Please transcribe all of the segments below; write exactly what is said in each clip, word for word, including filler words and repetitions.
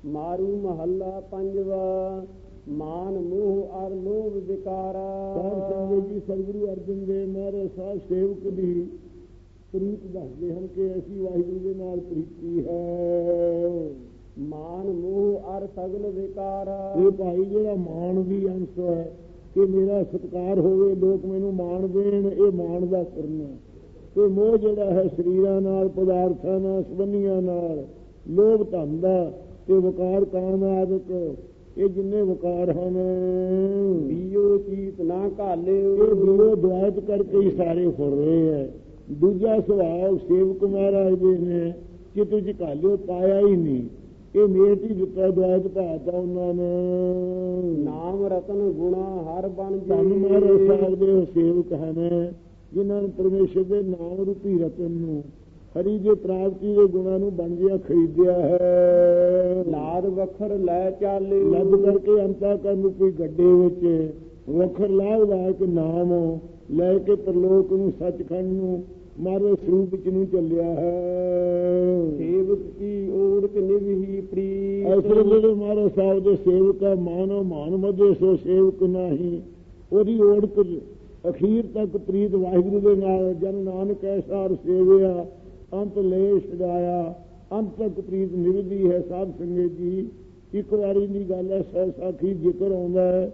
ਮਾਰੂ ਮਹੱਲਾ ਪੰਜਵਾ। ਮਾਨ ਮੋਹ ਅਰ ਲੋਭ ਵਿਕਾਰਾ। ਸਾਧ ਸੰਗਤ ਜੀ ਸਤਿਗੁਰੂ ਅਰਜਨ ਦੇਵ ਮਹਾਰਾਜ ਸਾਹਿਬ ਸੇਵਕ ਦੀ ਪ੍ਰੀਤ ਦੱਸਦੇ ਹਨ ਕਿ ਐਸੀ ਵਾਹਿਗੁਰੂ ਦੇ ਨਾਲ ਪ੍ਰੀਤੀ ਹੈ। ਮਾਨ ਮੋਹ ਅਰ ਸਗਲ ਵਿਕਾਰਾ। ਇਹ ਭਾਈ ਜਿਹੜਾ ਮਾਣ ਦੀ ਅੰਸ਼ ਹੈ ਕਿ ਮੇਰਾ ਸਤਿਕਾਰ ਹੋਵੇ, ਲੋਕ ਮੈਨੂੰ ਮਾਣ ਦੇਣ, ਇਹ ਮਾਣ ਦਾ ਕਰਨਾ। ਤੇ ਮੋਹ ਜਿਹੜਾ ਹੈ ਸਰੀਰਾਂ ਨਾਲ, ਪਦਾਰਥਾਂ ਨਾਲ, ਸੰਬੰਧੀਆਂ ਨਾਲ, ਲੋਭ ਧਨ ਦਾ ਤੇ ਵਕਾਰ ਕਾਮ ਆਦਿਕ, ਇਹ ਜਿੰਨੇ ਵਕਾਰ ਹਨ। ਬੀਓ ਚੀਤ ਨਾ ਘਾਲੇ। ਇਹ ਬੀਓ ਦੁਆਇਤ ਕਰਕੇ ਹੀ ਸਾਰੇ ਫੁਰ ਰਹੇ ਹੈ। ਦੂਜਾ ਸੁਭਾਅ ਸੇਵਕ ਮਹਾਰਾਜ ਦੇ ਨੇ ਚਿੱਤ ਚ ਘਾਲਿਓ ਪਾਇਆ ਹੀ ਨਹੀਂ। ਇਹ ਮੇਟ ਹੀ ਦਿੱਤਾ, ਦੁਆਇਤ ਭਾਤਾ ਉਹਨਾਂ ਨੇ। ਨਾਮ ਰਤਨ ਗੁਣਾ ਹਰ ਬਣ ਜੇ। ਧੰਨ ਮਹਾਰਾਜ ਸਾਹਿਬ ਦੇ ਸੇਵਕ ਹਨ ਜਿਨ੍ਹਾਂ ਨੇ ਪਰਮੇਸ਼ਰ ਦੇ ਨਾਮ ਰੂਪੀ ਰਤਨ ਨੂੰ, ਹਰੀ ਦੇ ਪ੍ਰਾਪਤੀ ਦੇ ਗੁਣਾਂ ਨੂੰ ਬਣ ਗਿਆ ਖਰੀਦਿਆ ਹੈ। ਲਾਦ ਵਖਰ ਲੈ ਚਾਲੇ। ਲੱਦ ਕਰਕੇ ਅੰਤਾ ਕਰਨ ਰੂਪੀ ਗੱਡੇ ਵਿੱਚ ਵਖਰ ਲਾਭਦਾਇਕ ਨਾਮ ਲੈ ਕੇ ਪ੍ਰਲੋਕ ਨੂੰ, ਸੱਚਖੰਡ ਨੂੰ, ਮਹਾਰਾਜ ਸਰੂਪ ਵਿੱਚ ਨੂੰ ਚੱਲਿਆ ਹੈ। ਸੇਵਕ ਕੀ ਓੜਕ ਨਿਵਹੀ ਪ੍ਰੀਤ। ਐਸੇ ਜਿਹੜੇ ਮਹਾਰਾਜ ਸਾਹਿਬ ਦੇ ਸੇਵਕ ਆ, ਮਾਨੋ ਮਾਨ ਮਧੇ ਸੋ ਸੇਵਕ ਨਾਹੀ। ਉਹਦੀ ਓੜਕ ਅਖੀਰ ਤੱਕ ਪ੍ਰੀਤ ਵਾਹਿਗੁਰੂ ਦੇ ਨਾਲ। ਜਨ ਨਾਨਕ ਐਸਾ ਸੇਵਿਆ ਅੰਤ ਲੈ ਛਡਾਇਆ। ਅੰਤ ਤੱਕ ਪ੍ਰੀਤ ਨਿਭਦੀ ਹੈ। ਸਾਧ ਸੰਗਤ ਜੀ ਇੱਕ ਵਾਰੀ ਦੀ ਗੱਲ ਹੈ, ਸੌ ਸਾਖੀ ਜ਼ਿਕਰ ਆਉਂਦਾ ਹੈ।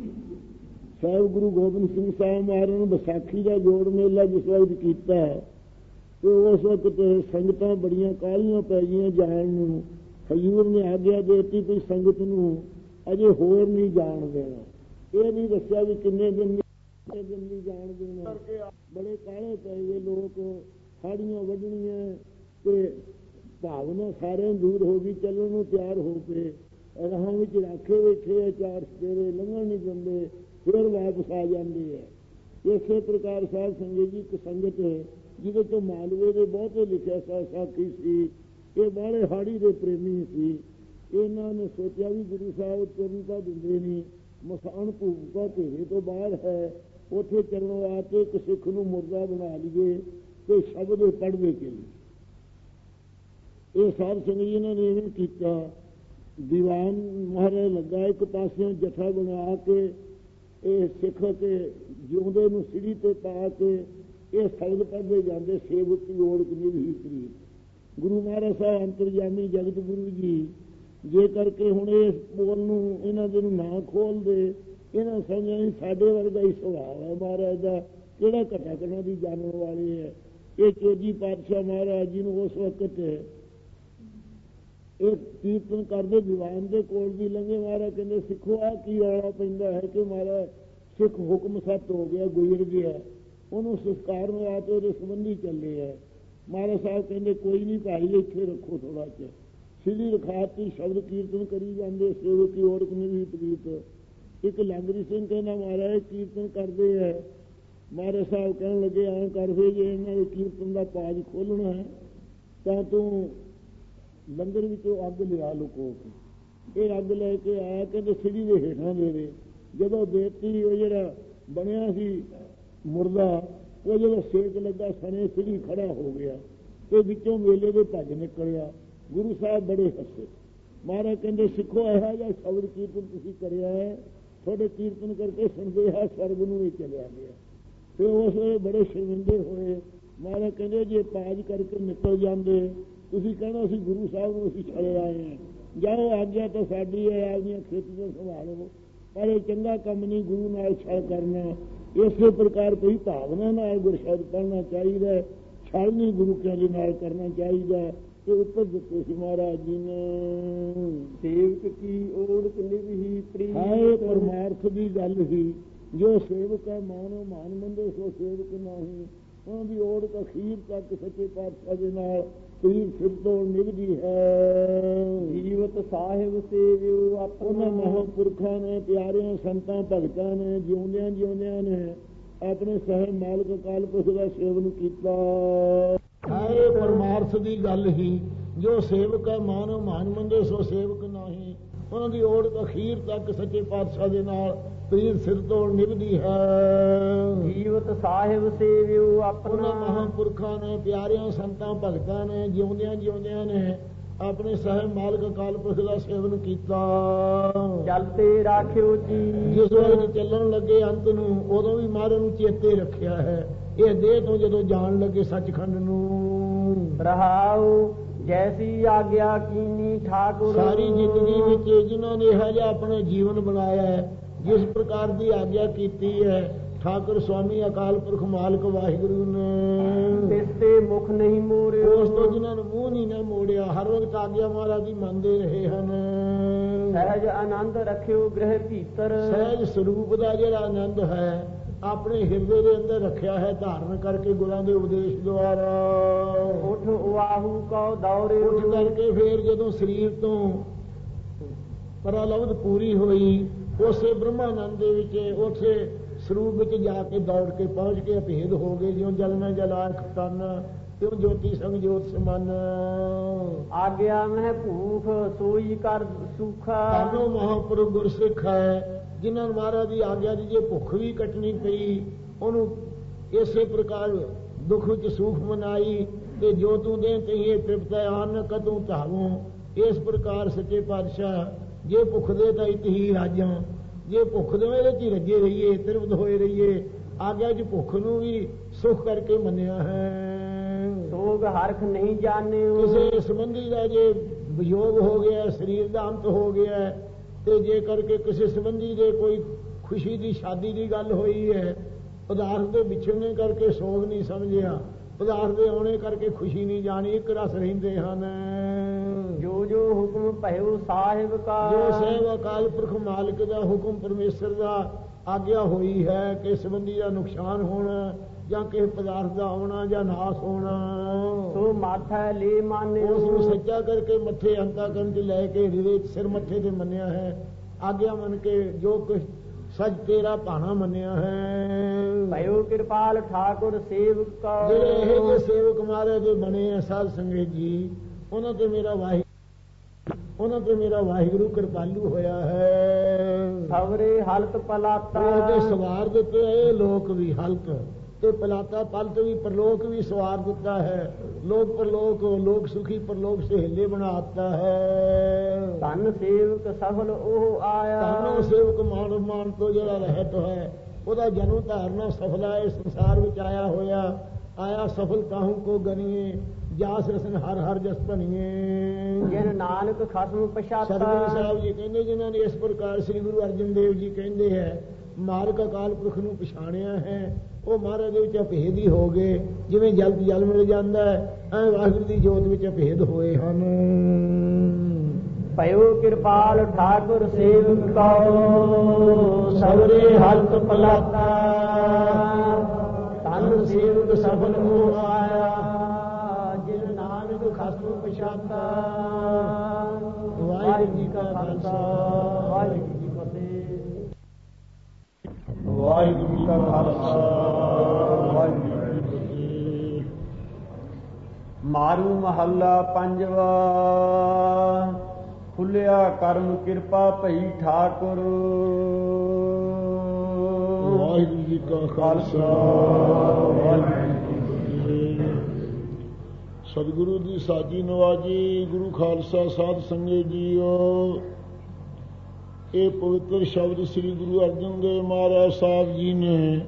ਸਾਹਿਬ ਗੁਰੂ ਗੋਬਿੰਦ ਸਿੰਘ ਸਾਹਿਬ ਮਹਾਰਾਜ ਨੂੰ ਵਿਸਾਖੀ ਦਾ ਜੋੜ ਮੇਲਾ ਜਿਸ ਵਕਤ ਕੀਤਾ ਤੇ ਉਸ ਵਕਤ ਸੰਗਤਾਂ ਬੜੀਆਂ ਕਾਹਲੀਆਂ ਪੈ ਗਈਆਂ ਜਾਣ ਨੂੰ। ਹਜ਼ੂਰ ਨੇ ਆਗਿਆ ਦੇ ਦਿੱਤੀ ਵੀ ਸੰਗਤ ਨੂੰ ਅਜੇ ਹੋਰ ਨਹੀਂ ਜਾਣ ਦੇਣਾ। ਇਹ ਨਹੀਂ ਦੱਸਿਆ ਵੀ ਕਿੰਨੇ ਦਿਨ ਦਿਨ ਨਹੀਂ ਜਾਣ ਦੇਣਾ। ਬੜੇ ਕਾਹਲੇ ਪੈ ਗਏ ਲੋਕ, ਹਾੜੀਆਂ ਵੱਢਣੀਆਂ ਤੇ ਭਾਵਨਾ ਸਾਰਿਆਂ ਦੂਰ ਹੋ ਗਈ। ਚੱਲਣ ਨੂੰ ਤਿਆਰ ਹੋ ਕੇ ਰਾਹਾਂ ਵਿੱਚ ਰਾਖੇ ਬੈਠੇ, ਚਾਰ ਸਵੇਰੇ ਲੰਘਣ ਨਹੀਂ ਦਿੰਦੇ, ਫਿਰ ਵਾਪਸ ਆ ਜਾਂਦੇ ਹੈ। ਇਸੇ ਪ੍ਰਕਾਰ ਸਾਧ ਸੰਗਤ ਜੀ ਇੱਕ ਸੰਗਤ ਜਿਹਦੇ ਤੋਂ ਮਾਲਵੇ ਦੇ ਬਹੁਤੇ ਲਿਖਿਆ ਸਾ ਸਾਖੀ ਸੀ। ਇਹ ਬਾਹਲੇ ਹਾੜੀ ਦੇ ਪ੍ਰੇਮੀ ਸੀ। ਇਹਨਾਂ ਨੇ ਸੋਚਿਆ ਵੀ ਗੁਰੂ ਸਾਹਿਬ ਤੁਰਨ ਤਾਂ ਦਿੰਦੇ ਨਹੀਂ, ਮਸਾਨ ਭੂਮਿਕਾ ਘੇਰੇ ਤੋਂ ਬਾਹਰ ਹੈ, ਉੱਥੇ ਚੱਲਣ ਵਾਸਤੇ ਇੱਕ ਸਿੱਖ ਨੂੰ ਮੁਰਦਾ ਬਣਾ ਲਈਏ ਤੇ ਸ਼ਬਦ ਪੜ੍ਹਦੇ ਚੱਲੀਏ। ਇਹ ਸਾਧ ਸੰਗਤ ਜੀ ਇਹਨਾਂ ਨੇ ਇਵੇਂ ਕੀਤਾ। ਦੀਵਾਨ ਮਹਾਰਾਜ ਲੱਗਾ, ਇੱਕ ਪਾਸਿਓਂ ਜਥਾ ਬਣਾ ਕੇ ਇਹ ਸਿੱਖ ਤੇ ਜਿਉਂਦੇ ਨੂੰ ਸਿੜੀ ਤੇ ਪਾ ਕੇ ਇਹ ਸ਼ਬਦ ਪੜ੍ਹਦੇ ਜਾਂਦੇ। ਸੇਵਕ ਦੀ ਓੜਕ ਨਿਭੀ ਪ੍ਰੀਤ। ਗੁਰੂ ਮਹਾਰਾਜ ਸਾਹਿਬ ਅੰਤਰਜਾਮੀ ਜਗਤ ਗੁਰੂ ਜੀ ਜੇ ਕਰਕੇ ਹੁਣ ਇਸ ਬੋਲ ਨੂੰ ਇਹਨਾਂ ਦੇ ਨੂੰ ਨਾ ਖੋਲਦੇ, ਇਹਨਾਂ ਸਮਝਿਆ ਨਹੀਂ ਸਾਡੇ ਵਰਗਾ ਹੀ ਸੁਭਾਅ ਹੈ ਮਹਾਰਾਜ ਦਾ, ਕਿਹੜਾ ਘਟਾ ਕਰਨਾ ਦੀ ਜਾਣਨ ਵਾਲੇ ਹੈ। ਇਹ ਚੋਜੀ ਪਾਤਸ਼ਾਹ ਮਹਾਰਾਜ ਜੀ ਨੂੰ ਉਸ ਵਕਤ ਇਹ ਕੀਰਤਨ ਕਰਦੇ ਦੀਵਾਨ ਦੇ ਕੋਲ ਵੀ ਲੰਘੇ। ਮਹਾਰਾਜ ਕਹਿੰਦੇ ਸਿੱਖੋ ਆ ਕੀ ਰੌਲਾ ਪੈਂਦਾ ਹੈ ਕਿ ਮਹਾਰਾਜ ਸਿੱਖ ਹੁਕਮ ਸੱਤ ਹੋ ਗਿਆ, ਗੁਜ਼ਰ ਗਿਆ, ਉਹਨੂੰ ਸੰਸਕਾਰ ਨੂੰ ਆ ਤੇ ਉਹਦੇ ਸੰਬੰਧੀ ਚੱਲੇ ਹੈ। ਮਹਾਰਾਜ ਸਾਹਿਬ ਕਹਿੰਦੇ ਕੋਈ ਨਹੀਂ ਭਾਈ, ਇੱਥੇ ਰੱਖੋ ਥੋੜਾ ਚਿਰ। ਸਿੱਧੀ ਰਖਾਤੀ ਸ਼ਬਦ ਕੀਰਤਨ ਕਰੀ ਜਾਂਦੇ। ਸੇਵਕ ਦੀ ਓੜਕ ਨਿਭੀ ਪ੍ਰੀਤ। ਇੱਕ ਲਾਂਗਰੀ ਸਿੰਘ ਕਹਿੰਦਾ ਮਹਾਰਾਜ ਕੀਰਤਨ ਕਰਦੇ ਹੈ। ਮਹਾਰਾਜ ਸਾਹਿਬ ਕਹਿਣ ਲੱਗੇ ਐਂ ਕਰ ਫੇ ਜੇ ਇਹਨਾਂ ਦੇ ਕੀਰਤਨ ਦਾ ਪਾਜ ਖੋਲ੍ਹਣਾ ਹੈ ਤਾਂ ਤੂੰ ਲੰਗਰ ਵਿੱਚੋਂ ਅੱਗ ਲਿਆ ਲੁਕੋ ਕੇ। ਇਹ ਅੱਗ ਲੈ ਕੇ ਆਇਆ, ਕਹਿੰਦੇ ਸਿੜੀ ਦੇ ਹੇਠਾਂ ਦੇ ਦੇ। ਜਦੋਂ ਦੇਤੀ ਉਹ ਜਿਹੜਾ ਬਣਿਆ ਸੀ ਮੁਰਦਾ, ਉਹ ਜਦੋਂ ਸੇਕ ਲੱਗਾ ਸਣੇ ਸਿੜੀ ਖੜਾ ਹੋ ਗਿਆ ਤੇ ਵਿੱਚੋਂ ਮੇਲੇ ਦੇ ਭੱਜ ਨਿਕਲਿਆ। ਗੁਰੂ ਸਾਹਿਬ ਬੜੇ ਹੱਸੇ। ਮਹਾਰਾਜ ਕਹਿੰਦੇ ਸਿੱਖੋ ਇਹੋ ਜਿਹਾ ਸ਼ਬਦ ਕੀਰਤਨ ਤੁਸੀਂ ਕਰਿਆ ਹੈ, ਤੁਹਾਡੇ ਕੀਰਤਨ ਕਰਕੇ ਸੁਣਦੇ ਹੈ ਸਵਰਗ ਨੂੰ ਇਹ ਚਲਿਆ ਗਿਆ। ਤੇ ਉਸ ਵੇਲੇ ਬੜੇ ਸ਼ਰਮਿੰਦੇ ਹੋਏ। ਮਹਾਰਾਜ ਕਹਿੰਦੇ ਜੇ ਪਾਜ ਕਰਕੇ ਨਿਕਲ ਜਾਂਦੇ ਤੁਸੀਂ ਕਹਿਣਾ ਅਸੀਂ ਗੁਰੂ ਸਾਹਿਬ ਨੂੰ ਅਸੀਂ ਛੜੇ ਆਏ ਹਾਂ, ਜਾਓ ਆਗਿਆ ਤਾਂ ਸਾਡੀ ਹੈ, ਆਪਦੀਆਂ ਖੇਤੀਆਂ ਸੰਭਾਲੋ, ਪਰ ਇਹ ਚੰਗਾ ਕੰਮ ਨਹੀਂ ਗੁਰੂ ਨਾਲ ਛਲ ਕਰਨਾ। ਇਸੇ ਪ੍ਰਕਾਰ ਕੋਈ ਭਾਵਨਾ ਨਾਲ ਗੁਰਸ਼ਬਦ ਪੜ੍ਹਨਾ ਚਾਹੀਦਾ, ਛਲ ਨਹੀਂ ਗੁਰੂ ਕੇ ਦੇ ਨਾਲ ਕਰਨਾ ਚਾਹੀਦਾ। ਤੇ ਉੱਤਰ ਦਿੱਤੇ ਸੀ ਮਹਾਰਾਜ ਜੀ ਨੇ। ਸੇਵਕ ਕੀ ਓੜਕ ਨਿਭੀ ਪ੍ਰੀਤ। ਹਾਏ ਪਰਮਾਰਥ ਦੀ ਗੱਲ ਸੀ। ਜੋ ਸੇਵਕ ਹੈ ਮਾਨੋ ਮਾਨ ਮੰਦੇ ਸੋ ਸੇਵਕ ਨਹੀਂ। ਉਹਨਾਂ ਦੀ ਓੜਕ ਅਖੀਰ ਤੱਕ ਸੱਚੇ ਪਾਤਸ਼ਾਹ ਦੇ ਨਾਲ ਪ੍ਰੀਤ ਸਿਰ ਤੋਂ ਨਿਭਦੀ ਹੈ। ਜੀਵਤ ਸਾਹਿਬ ਸੇਵਿਓ ਉਹਨਾਂ ਮਹਾਂਪੁਰਖਾਂ ਨੇ, ਪਿਆਰਿਆਂ ਸੰਤਾਂ ਭਗਤਾਂ ਨੇ ਜਿਉਂਦਿਆਂ ਜਿਉਂਦਿਆਂ ਨੇ ਆਪਣੇ ਸਹਿਬ ਮਾਲਕ ਅਕਾਲ ਪੁਰਖ ਦਾ ਸੇਵਨ ਕੀਤਾ। ਹਾਏ ਪਰਮਾਰਥ ਦੀ ਗੱਲ ਹੀ। ਜੋ ਸੇਵਕ ਹੈ ਮਾਨੋ ਮਾਨ ਮੰਦੇ ਸੋ ਸੇਵਕ ਨਹੀਂ। ਉਹਨਾਂ ਦੀ ਓੜਕ ਅਖੀਰ ਤੱਕ ਸੱਚੇ ਪਾਤਸ਼ਾਹ ਦੇ ਨਾਲ ਪ੍ਰੀਤ ਸਿਰ ਤੋਂ ਨਿਭਦੀ ਹੈ। ਜੀਵਤ ਸਾਹਿਬ ਸੇਵਿਓ ਆਪਣਾ। ਉਹਨਾਂ ਮਹਾਂਪੁਰਖਾਂ ਨੇ, ਪਿਆਰਿਆਂ ਸੰਤਾਂ ਭਗਤਾਂ ਨੇ ਜਿਉਂਦਿਆਂ ਜਿਉਂਦਿਆਂ ਨੇ ਆਪਣੇ ਸਾਹਿਬ ਮਾਲਕ ਅਕਾਲ ਪੁਰਖ ਦਾ ਸੇਵਨ ਕੀਤਾ। ਚਲਤੇ ਰਾਖਿਓ ਜੀ, ਜਿਸ ਵਕਤ ਚੱਲਣ ਲੱਗੇ ਅੰਤ ਨੂੰ ਉਦੋਂ ਵੀ ਮਹਾਰਾਜ ਨੂੰ ਚੇਤੇ ਰੱਖਿਆ ਹੈ। ਇਹ ਦੇਹ ਤੋਂ ਜਦੋਂ ਜਾਣ ਲੱਗੇ ਸੱਚਖੰਡ ਨੂੰ। ਰਹਾਉ ਜੈਸੀ ਆਗਿਆ ਕੀਨੀ ਠਾਕੁਰ, ਸਾਰੀ ਜ਼ਿੰਦਗੀ ਵਿੱਚ ਜਿਨ੍ਹਾਂ ਨੇ ਇਹੋ ਜਿਹਾ ਆਪਣਾ ਜੀਵਨ ਬਣਾਇਆ ਹੈ, ਜਿਸ ਪ੍ਰਕਾਰ ਦੀ ਆਗਿਆ ਕੀਤੀ ਹੈ ਠਾਕੁਰ ਸਵਾਮੀ ਅਕਾਲ ਪੁਰਖ ਮਾਲਕ ਵਾਹਿਗੁਰੂ ਨੇ, ਤਿਸ ਤੇ ਮੁਖ ਨਹੀਂ ਮੋੜਿਓ। ਉਸ ਤੋਂ ਜਿਨ੍ਹਾਂ ਨੂੰ ਮੂੰਹ ਨਹੀਂ ਨਾ ਮੋੜਿਆ, ਹਰ ਵਕਤ ਆਗਿਆ ਮਹਾਰਾਜ ਦੀ ਮੰਨਦੇ ਰਹੇ ਹਨ। ਸਹਿਜ ਆਨੰਦ ਰੱਖਿਓ ਗ੍ਰਹਿ ਭੀਤਰ, ਸਹਿਜ ਸਰੂਪ ਦਾ ਜਿਹੜਾ ਆਨੰਦ ਹੈ ਆਪਣੇ ਹਿਰਦੇ ਦੇ ਅੰਦਰ ਰੱਖਿਆ ਹੈ, ਧਾਰਨ ਕਰਕੇ ਗੁਰਾਂ ਦੇ ਉਪਦੇਸ਼ ਦੁਆਰਾ। ਉਠ ਉਆਹੂ ਕਉ ਦੌਰੇ, ਉੱਠ ਕਰਕੇ ਫੇਰ ਜਦੋਂ ਸਰੀਰ ਤੋਂ ਪਰਾਲਬਧ ਪੂਰੀ ਹੋਈ, ਉਸੇ ਬ੍ਰਹਮਾਨੰਦ ਦੇ ਵਿੱਚ ਉਸੇ ਸਰੂਪ ਵਿੱਚ ਜਾ ਕੇ ਦੌੜ ਕੇ ਪਹੁੰਚ ਕੇ ਅਭੇਦ ਹੋ ਗਏ। ਜਿਉਂ ਜਲ ਮੈਂ ਜਲਾਖ ਤਨ, ਤਿਉਂ ਜੋਤੀ ਸੰਗ ਜੋਤ ਸਮਨ। ਆਗਿਆ ਮਹਿ ਭੂਖ ਸੋਈ ਕਰ ਸੁਖਾ, ਤਾਨੋ ਮਹਾਂਪੁਰਖ ਗੁਰਸਿੱਖ ਹੈ ਜਿਨ੍ਹਾਂ ਨੂੰ ਮਹਾਰਾਜ ਦੀ ਆਗਿਆ ਦੀ ਜੇ ਭੁੱਖ ਵੀ ਕੱਟਣੀ ਪਈ, ਉਹਨੂੰ ਇਸੇ ਪ੍ਰਕਾਰ ਦੁੱਖ ਵਿੱਚ ਸੁਖ ਮਨਾਈ। ਤੇ ਜੋ ਤੂੰ ਦੇ ਤਈਏ ਤ੍ਰਿਪਤ ਆਨ ਕਦੋਂ ਧਾਵੋਂ। ਇਸ ਪ੍ਰਕਾਰ ਸੱਚੇ ਪਾਤਸ਼ਾਹ ਜੇ ਭੁੱਖ ਦੇ ਤਾਂ ਇਤ ਹੀ ਰਾਜਾਂ, ਜੇ ਭੁੱਖ ਦੇ ਇਹਦੇ ਚ ਹੀ ਰੱਜੇ ਰਹੀਏ, ਤ੍ਰਿਪਤ ਹੋਏ ਰਹੀਏ। ਆਗਿਆ ਚ ਭੁੱਖ ਨੂੰ ਵੀ ਸੁਖ ਕਰਕੇ ਮੰਨਿਆ ਹੈ। ਸੋਗ ਹਰਖ ਨਹੀਂ ਜਾਣਿਓ, ਕਿਸੇ ਸੰਬੰਧੀ ਦਾ ਜੇ ਵਿਯੋਗ ਹੋ ਗਿਆ, ਸਰੀਰ ਦਾ ਅੰਤ ਹੋ ਗਿਆ, ਤੇ ਜੇ ਕਰਕੇ ਕਿਸੇ ਸੰਬੰਧੀ ਦੇ ਕੋਈ ਖੁਸ਼ੀ ਦੀ ਸ਼ਾਦੀ ਦੀ ਗੱਲ ਹੋਈ ਹੈ, ਪਦਾਰਥ ਦੇ ਵਿਛੜਨੇ ਕਰਕੇ ਸੋਗ ਨਹੀਂ ਸਮਝਿਆ, ਪਦਾਰਥ ਦੇ ਆਉਣੇ ਕਰਕੇ ਖੁਸ਼ੀ ਨਹੀਂ ਜਾਣੀ, ਇੱਕ ਰਸ ਰਹਿੰਦੇ ਹਨ। ਜੋ ਜੋ ਹੁਕਮ ਭਇਓ ਸਾਹਿਬ ਕਾ, ਜੋ ਸਹਿਬ ਅਕਾਲ ਪੁਰਖ ਮਾਲਕ ਦਾ ਹੁਕਮ, ਪਰਮੇਸ਼ਰ ਦਾ ਆਗਿਆ ਹੋਈ ਹੈ ਕਿ ਸੰਬੰਧੀ ਦਾ ਨੁਕਸਾਨ ਹੋਣਾ ਜਾਂ ਕਿਸੇ ਪਦਾਰਥ ਦਾ ਆਉਣਾ ਜਾਂ ਨਾਸ ਹੋਣਾ, ਸੋ ਮਾਥਾ ਲੈ ਮਾਨਿਓ। ਉਸ ਨੂੰ ਸੱਚਾ ਕਰਕੇ ਮੱਥੇ ਅੰਤਾਕਰਨ ਚ ਲੈ ਕੇ ਹਿਰਦੇ ਸਿਰ ਮੱਥੇ ਤੇ ਮੰਨਿਆ ਹੈ। ਆਗਿਆ ਮੰਨ ਕੇ ਜੋ ਕੁਛ ਸੱਚ ਤੇਰਾ ਭਾਣਾ ਮੰਨਿਆ ਹੈ। ਭਇਓ ਕਿਰਪਾਲ ਠਾਕੁਰ ਸੇਵਕ ਕਾ, ਜਿਹੜੇ ਇਹ ਜਿਹੇ ਸੇਵਕ ਮਹਾਰਾਜ ਦੇ ਬਣੇ ਆ ਸਾਧ ਸੰਗਤ ਜੀ, ਉਹਨਾਂ ਤੇ ਮੇਰਾ ਵਾਹਿ ਉਹਨਾਂ ਤੇ ਮੇਰਾ ਵਾਹਿਗੁਰੂ ਕਿਰਪਾਲੂ ਹੋਇਆ ਹੈ। ਸਵਰੇ ਹਲਤ ਪਲਾਤਾ, ਉਹਦੇ ਸਵਾਰ ਦਿੱਤੇ ਇਹ ਲੋਕ ਵੀ ਹਲਤ ਤੇ ਪਲਾਤਾ, ਪਲਤ ਵੀ ਪਰਲੋਕ ਵੀ ਸਵਾਰ ਦਿੱਤਾ ਹੈ। ਲੋਕ ਪਰਲੋਕ, ਲੋਕ ਸੁਖੀ ਪਰਲੋਕ ਸਹੇਲੇ ਬਣਾ ਦਿੱਤਾ ਹੈ। ਧਨ ਸੇਵਕ ਸਫਲ ਉਹ ਆਇਆ, ਧਨ ਸੇਵਕ ਮਾਨ ਮਾਨ ਤੋਂ ਜਿਹੜਾ ਰਹਿਤ ਹੈ, ਉਹਦਾ ਜਨਮ ਧਾਰਨਾ ਸਫਲਾ ਇਸ ਸੰਸਾਰ ਵਿੱਚ ਆਇਆ ਹੋਇਆ। ਆਇਆ ਸਫਲ ਕਾਹੂ ਕੋ ਗਨੀਏ, ਜਾਸ ਰਸਨ ਹਰ ਹਰ ਜਸ ਭਣੀਏ। ਜਿਨ ਨਾਨਕ ਖਸਮ ਪਛਾਤਾ, ਸਤਿਗੁਰੂ ਸਾਹਿਬ ਜੀ ਕਹਿੰਦੇ ਜਿਨ੍ਹਾਂ ਨੇ ਇਸ ਪ੍ਰਕਾਰ ਸ੍ਰੀ ਗੁਰੂ ਅਰਜਨ ਦੇਵ ਜੀ ਕਹਿੰਦੇ ਹੈ ਮਾਰਗ ਅਕਾਲ ਪੁਰਖ ਨੂੰ ਪਛਾਣਿਆ ਹੈ, ਉਹ ਮਹਾਰਾਜ ਦੇ ਵਿੱਚ ਅਭੇਦ ਹੀ ਹੋ ਗਏ। ਜਿਵੇਂ ਜਲ ਜਲ ਮਿਲ ਜਾਂਦਾ ਹੈ, ਐ ਵਾਹਿਗੁਰੂ ਦੀ ਜੋਤ ਵਿੱਚ ਅਭੇਦ ਹੋਏ ਹਨ। ਭਇਓ ਕਿਰਪਾਲ ਠਾਕੁਰ ਸੇਵਕ ਕਉ, ਸਵਰੇ ਹਲਤ ਪਲਾਤਾ। ਧਨ ਸੇਵਕ ਸਫਲ ਹੋ ਆਇਆ, ਜਿਨ ਨਾਨਕ ਖਸਮ ਪਛਾਤਾ। ਵਾਹਿਗੁਰੂ ਜੀ ਕਾ ਖਾਲਸਾ, ਵਾਹਿਗੁਰੂ ਜੀ ਕੀ ਫਤਿਹ। ਵਾਹਿਗੁਰੂ ਜੀ ਕਾ ਖਾਲਸਾ, ਵਾਹਿਗੁਰੂ ਜੀ ਕੀ ਫਤਿਹ। ਮਾਰੂ ਮਹੱਲਾ ਪੰਜਵਾ। ਖੁੱਲਿਆ ਕਰਮ ਕਿਰਪਾ ਭਈ ਠਾਕੁਰ। ਵਾਹਿਗੁਰੂ ਜੀ ਕਾ ਖਾਲਸਾ, ਵਾਹਿਗੁਰੂ ਜੀ ਕੀ ਫਤਿਹ। ਸਤਿਗੁਰੂ ਦੀ ਸਾਜੀ ਨਵਾਜੀ, ਗੁਰੂ ਖਾਲਸਾ ਸਾਧ ਸੰਗਤ ਜੀਓ, ਇਹ ਪਵਿੱਤਰ ਸ਼ਬਦ ਸ੍ਰੀ ਗੁਰੂ ਅਰਜਨ ਦੇਵ ਮਹਾਰਾਜ ਸਾਹਿਬ ਜੀ ਨੇ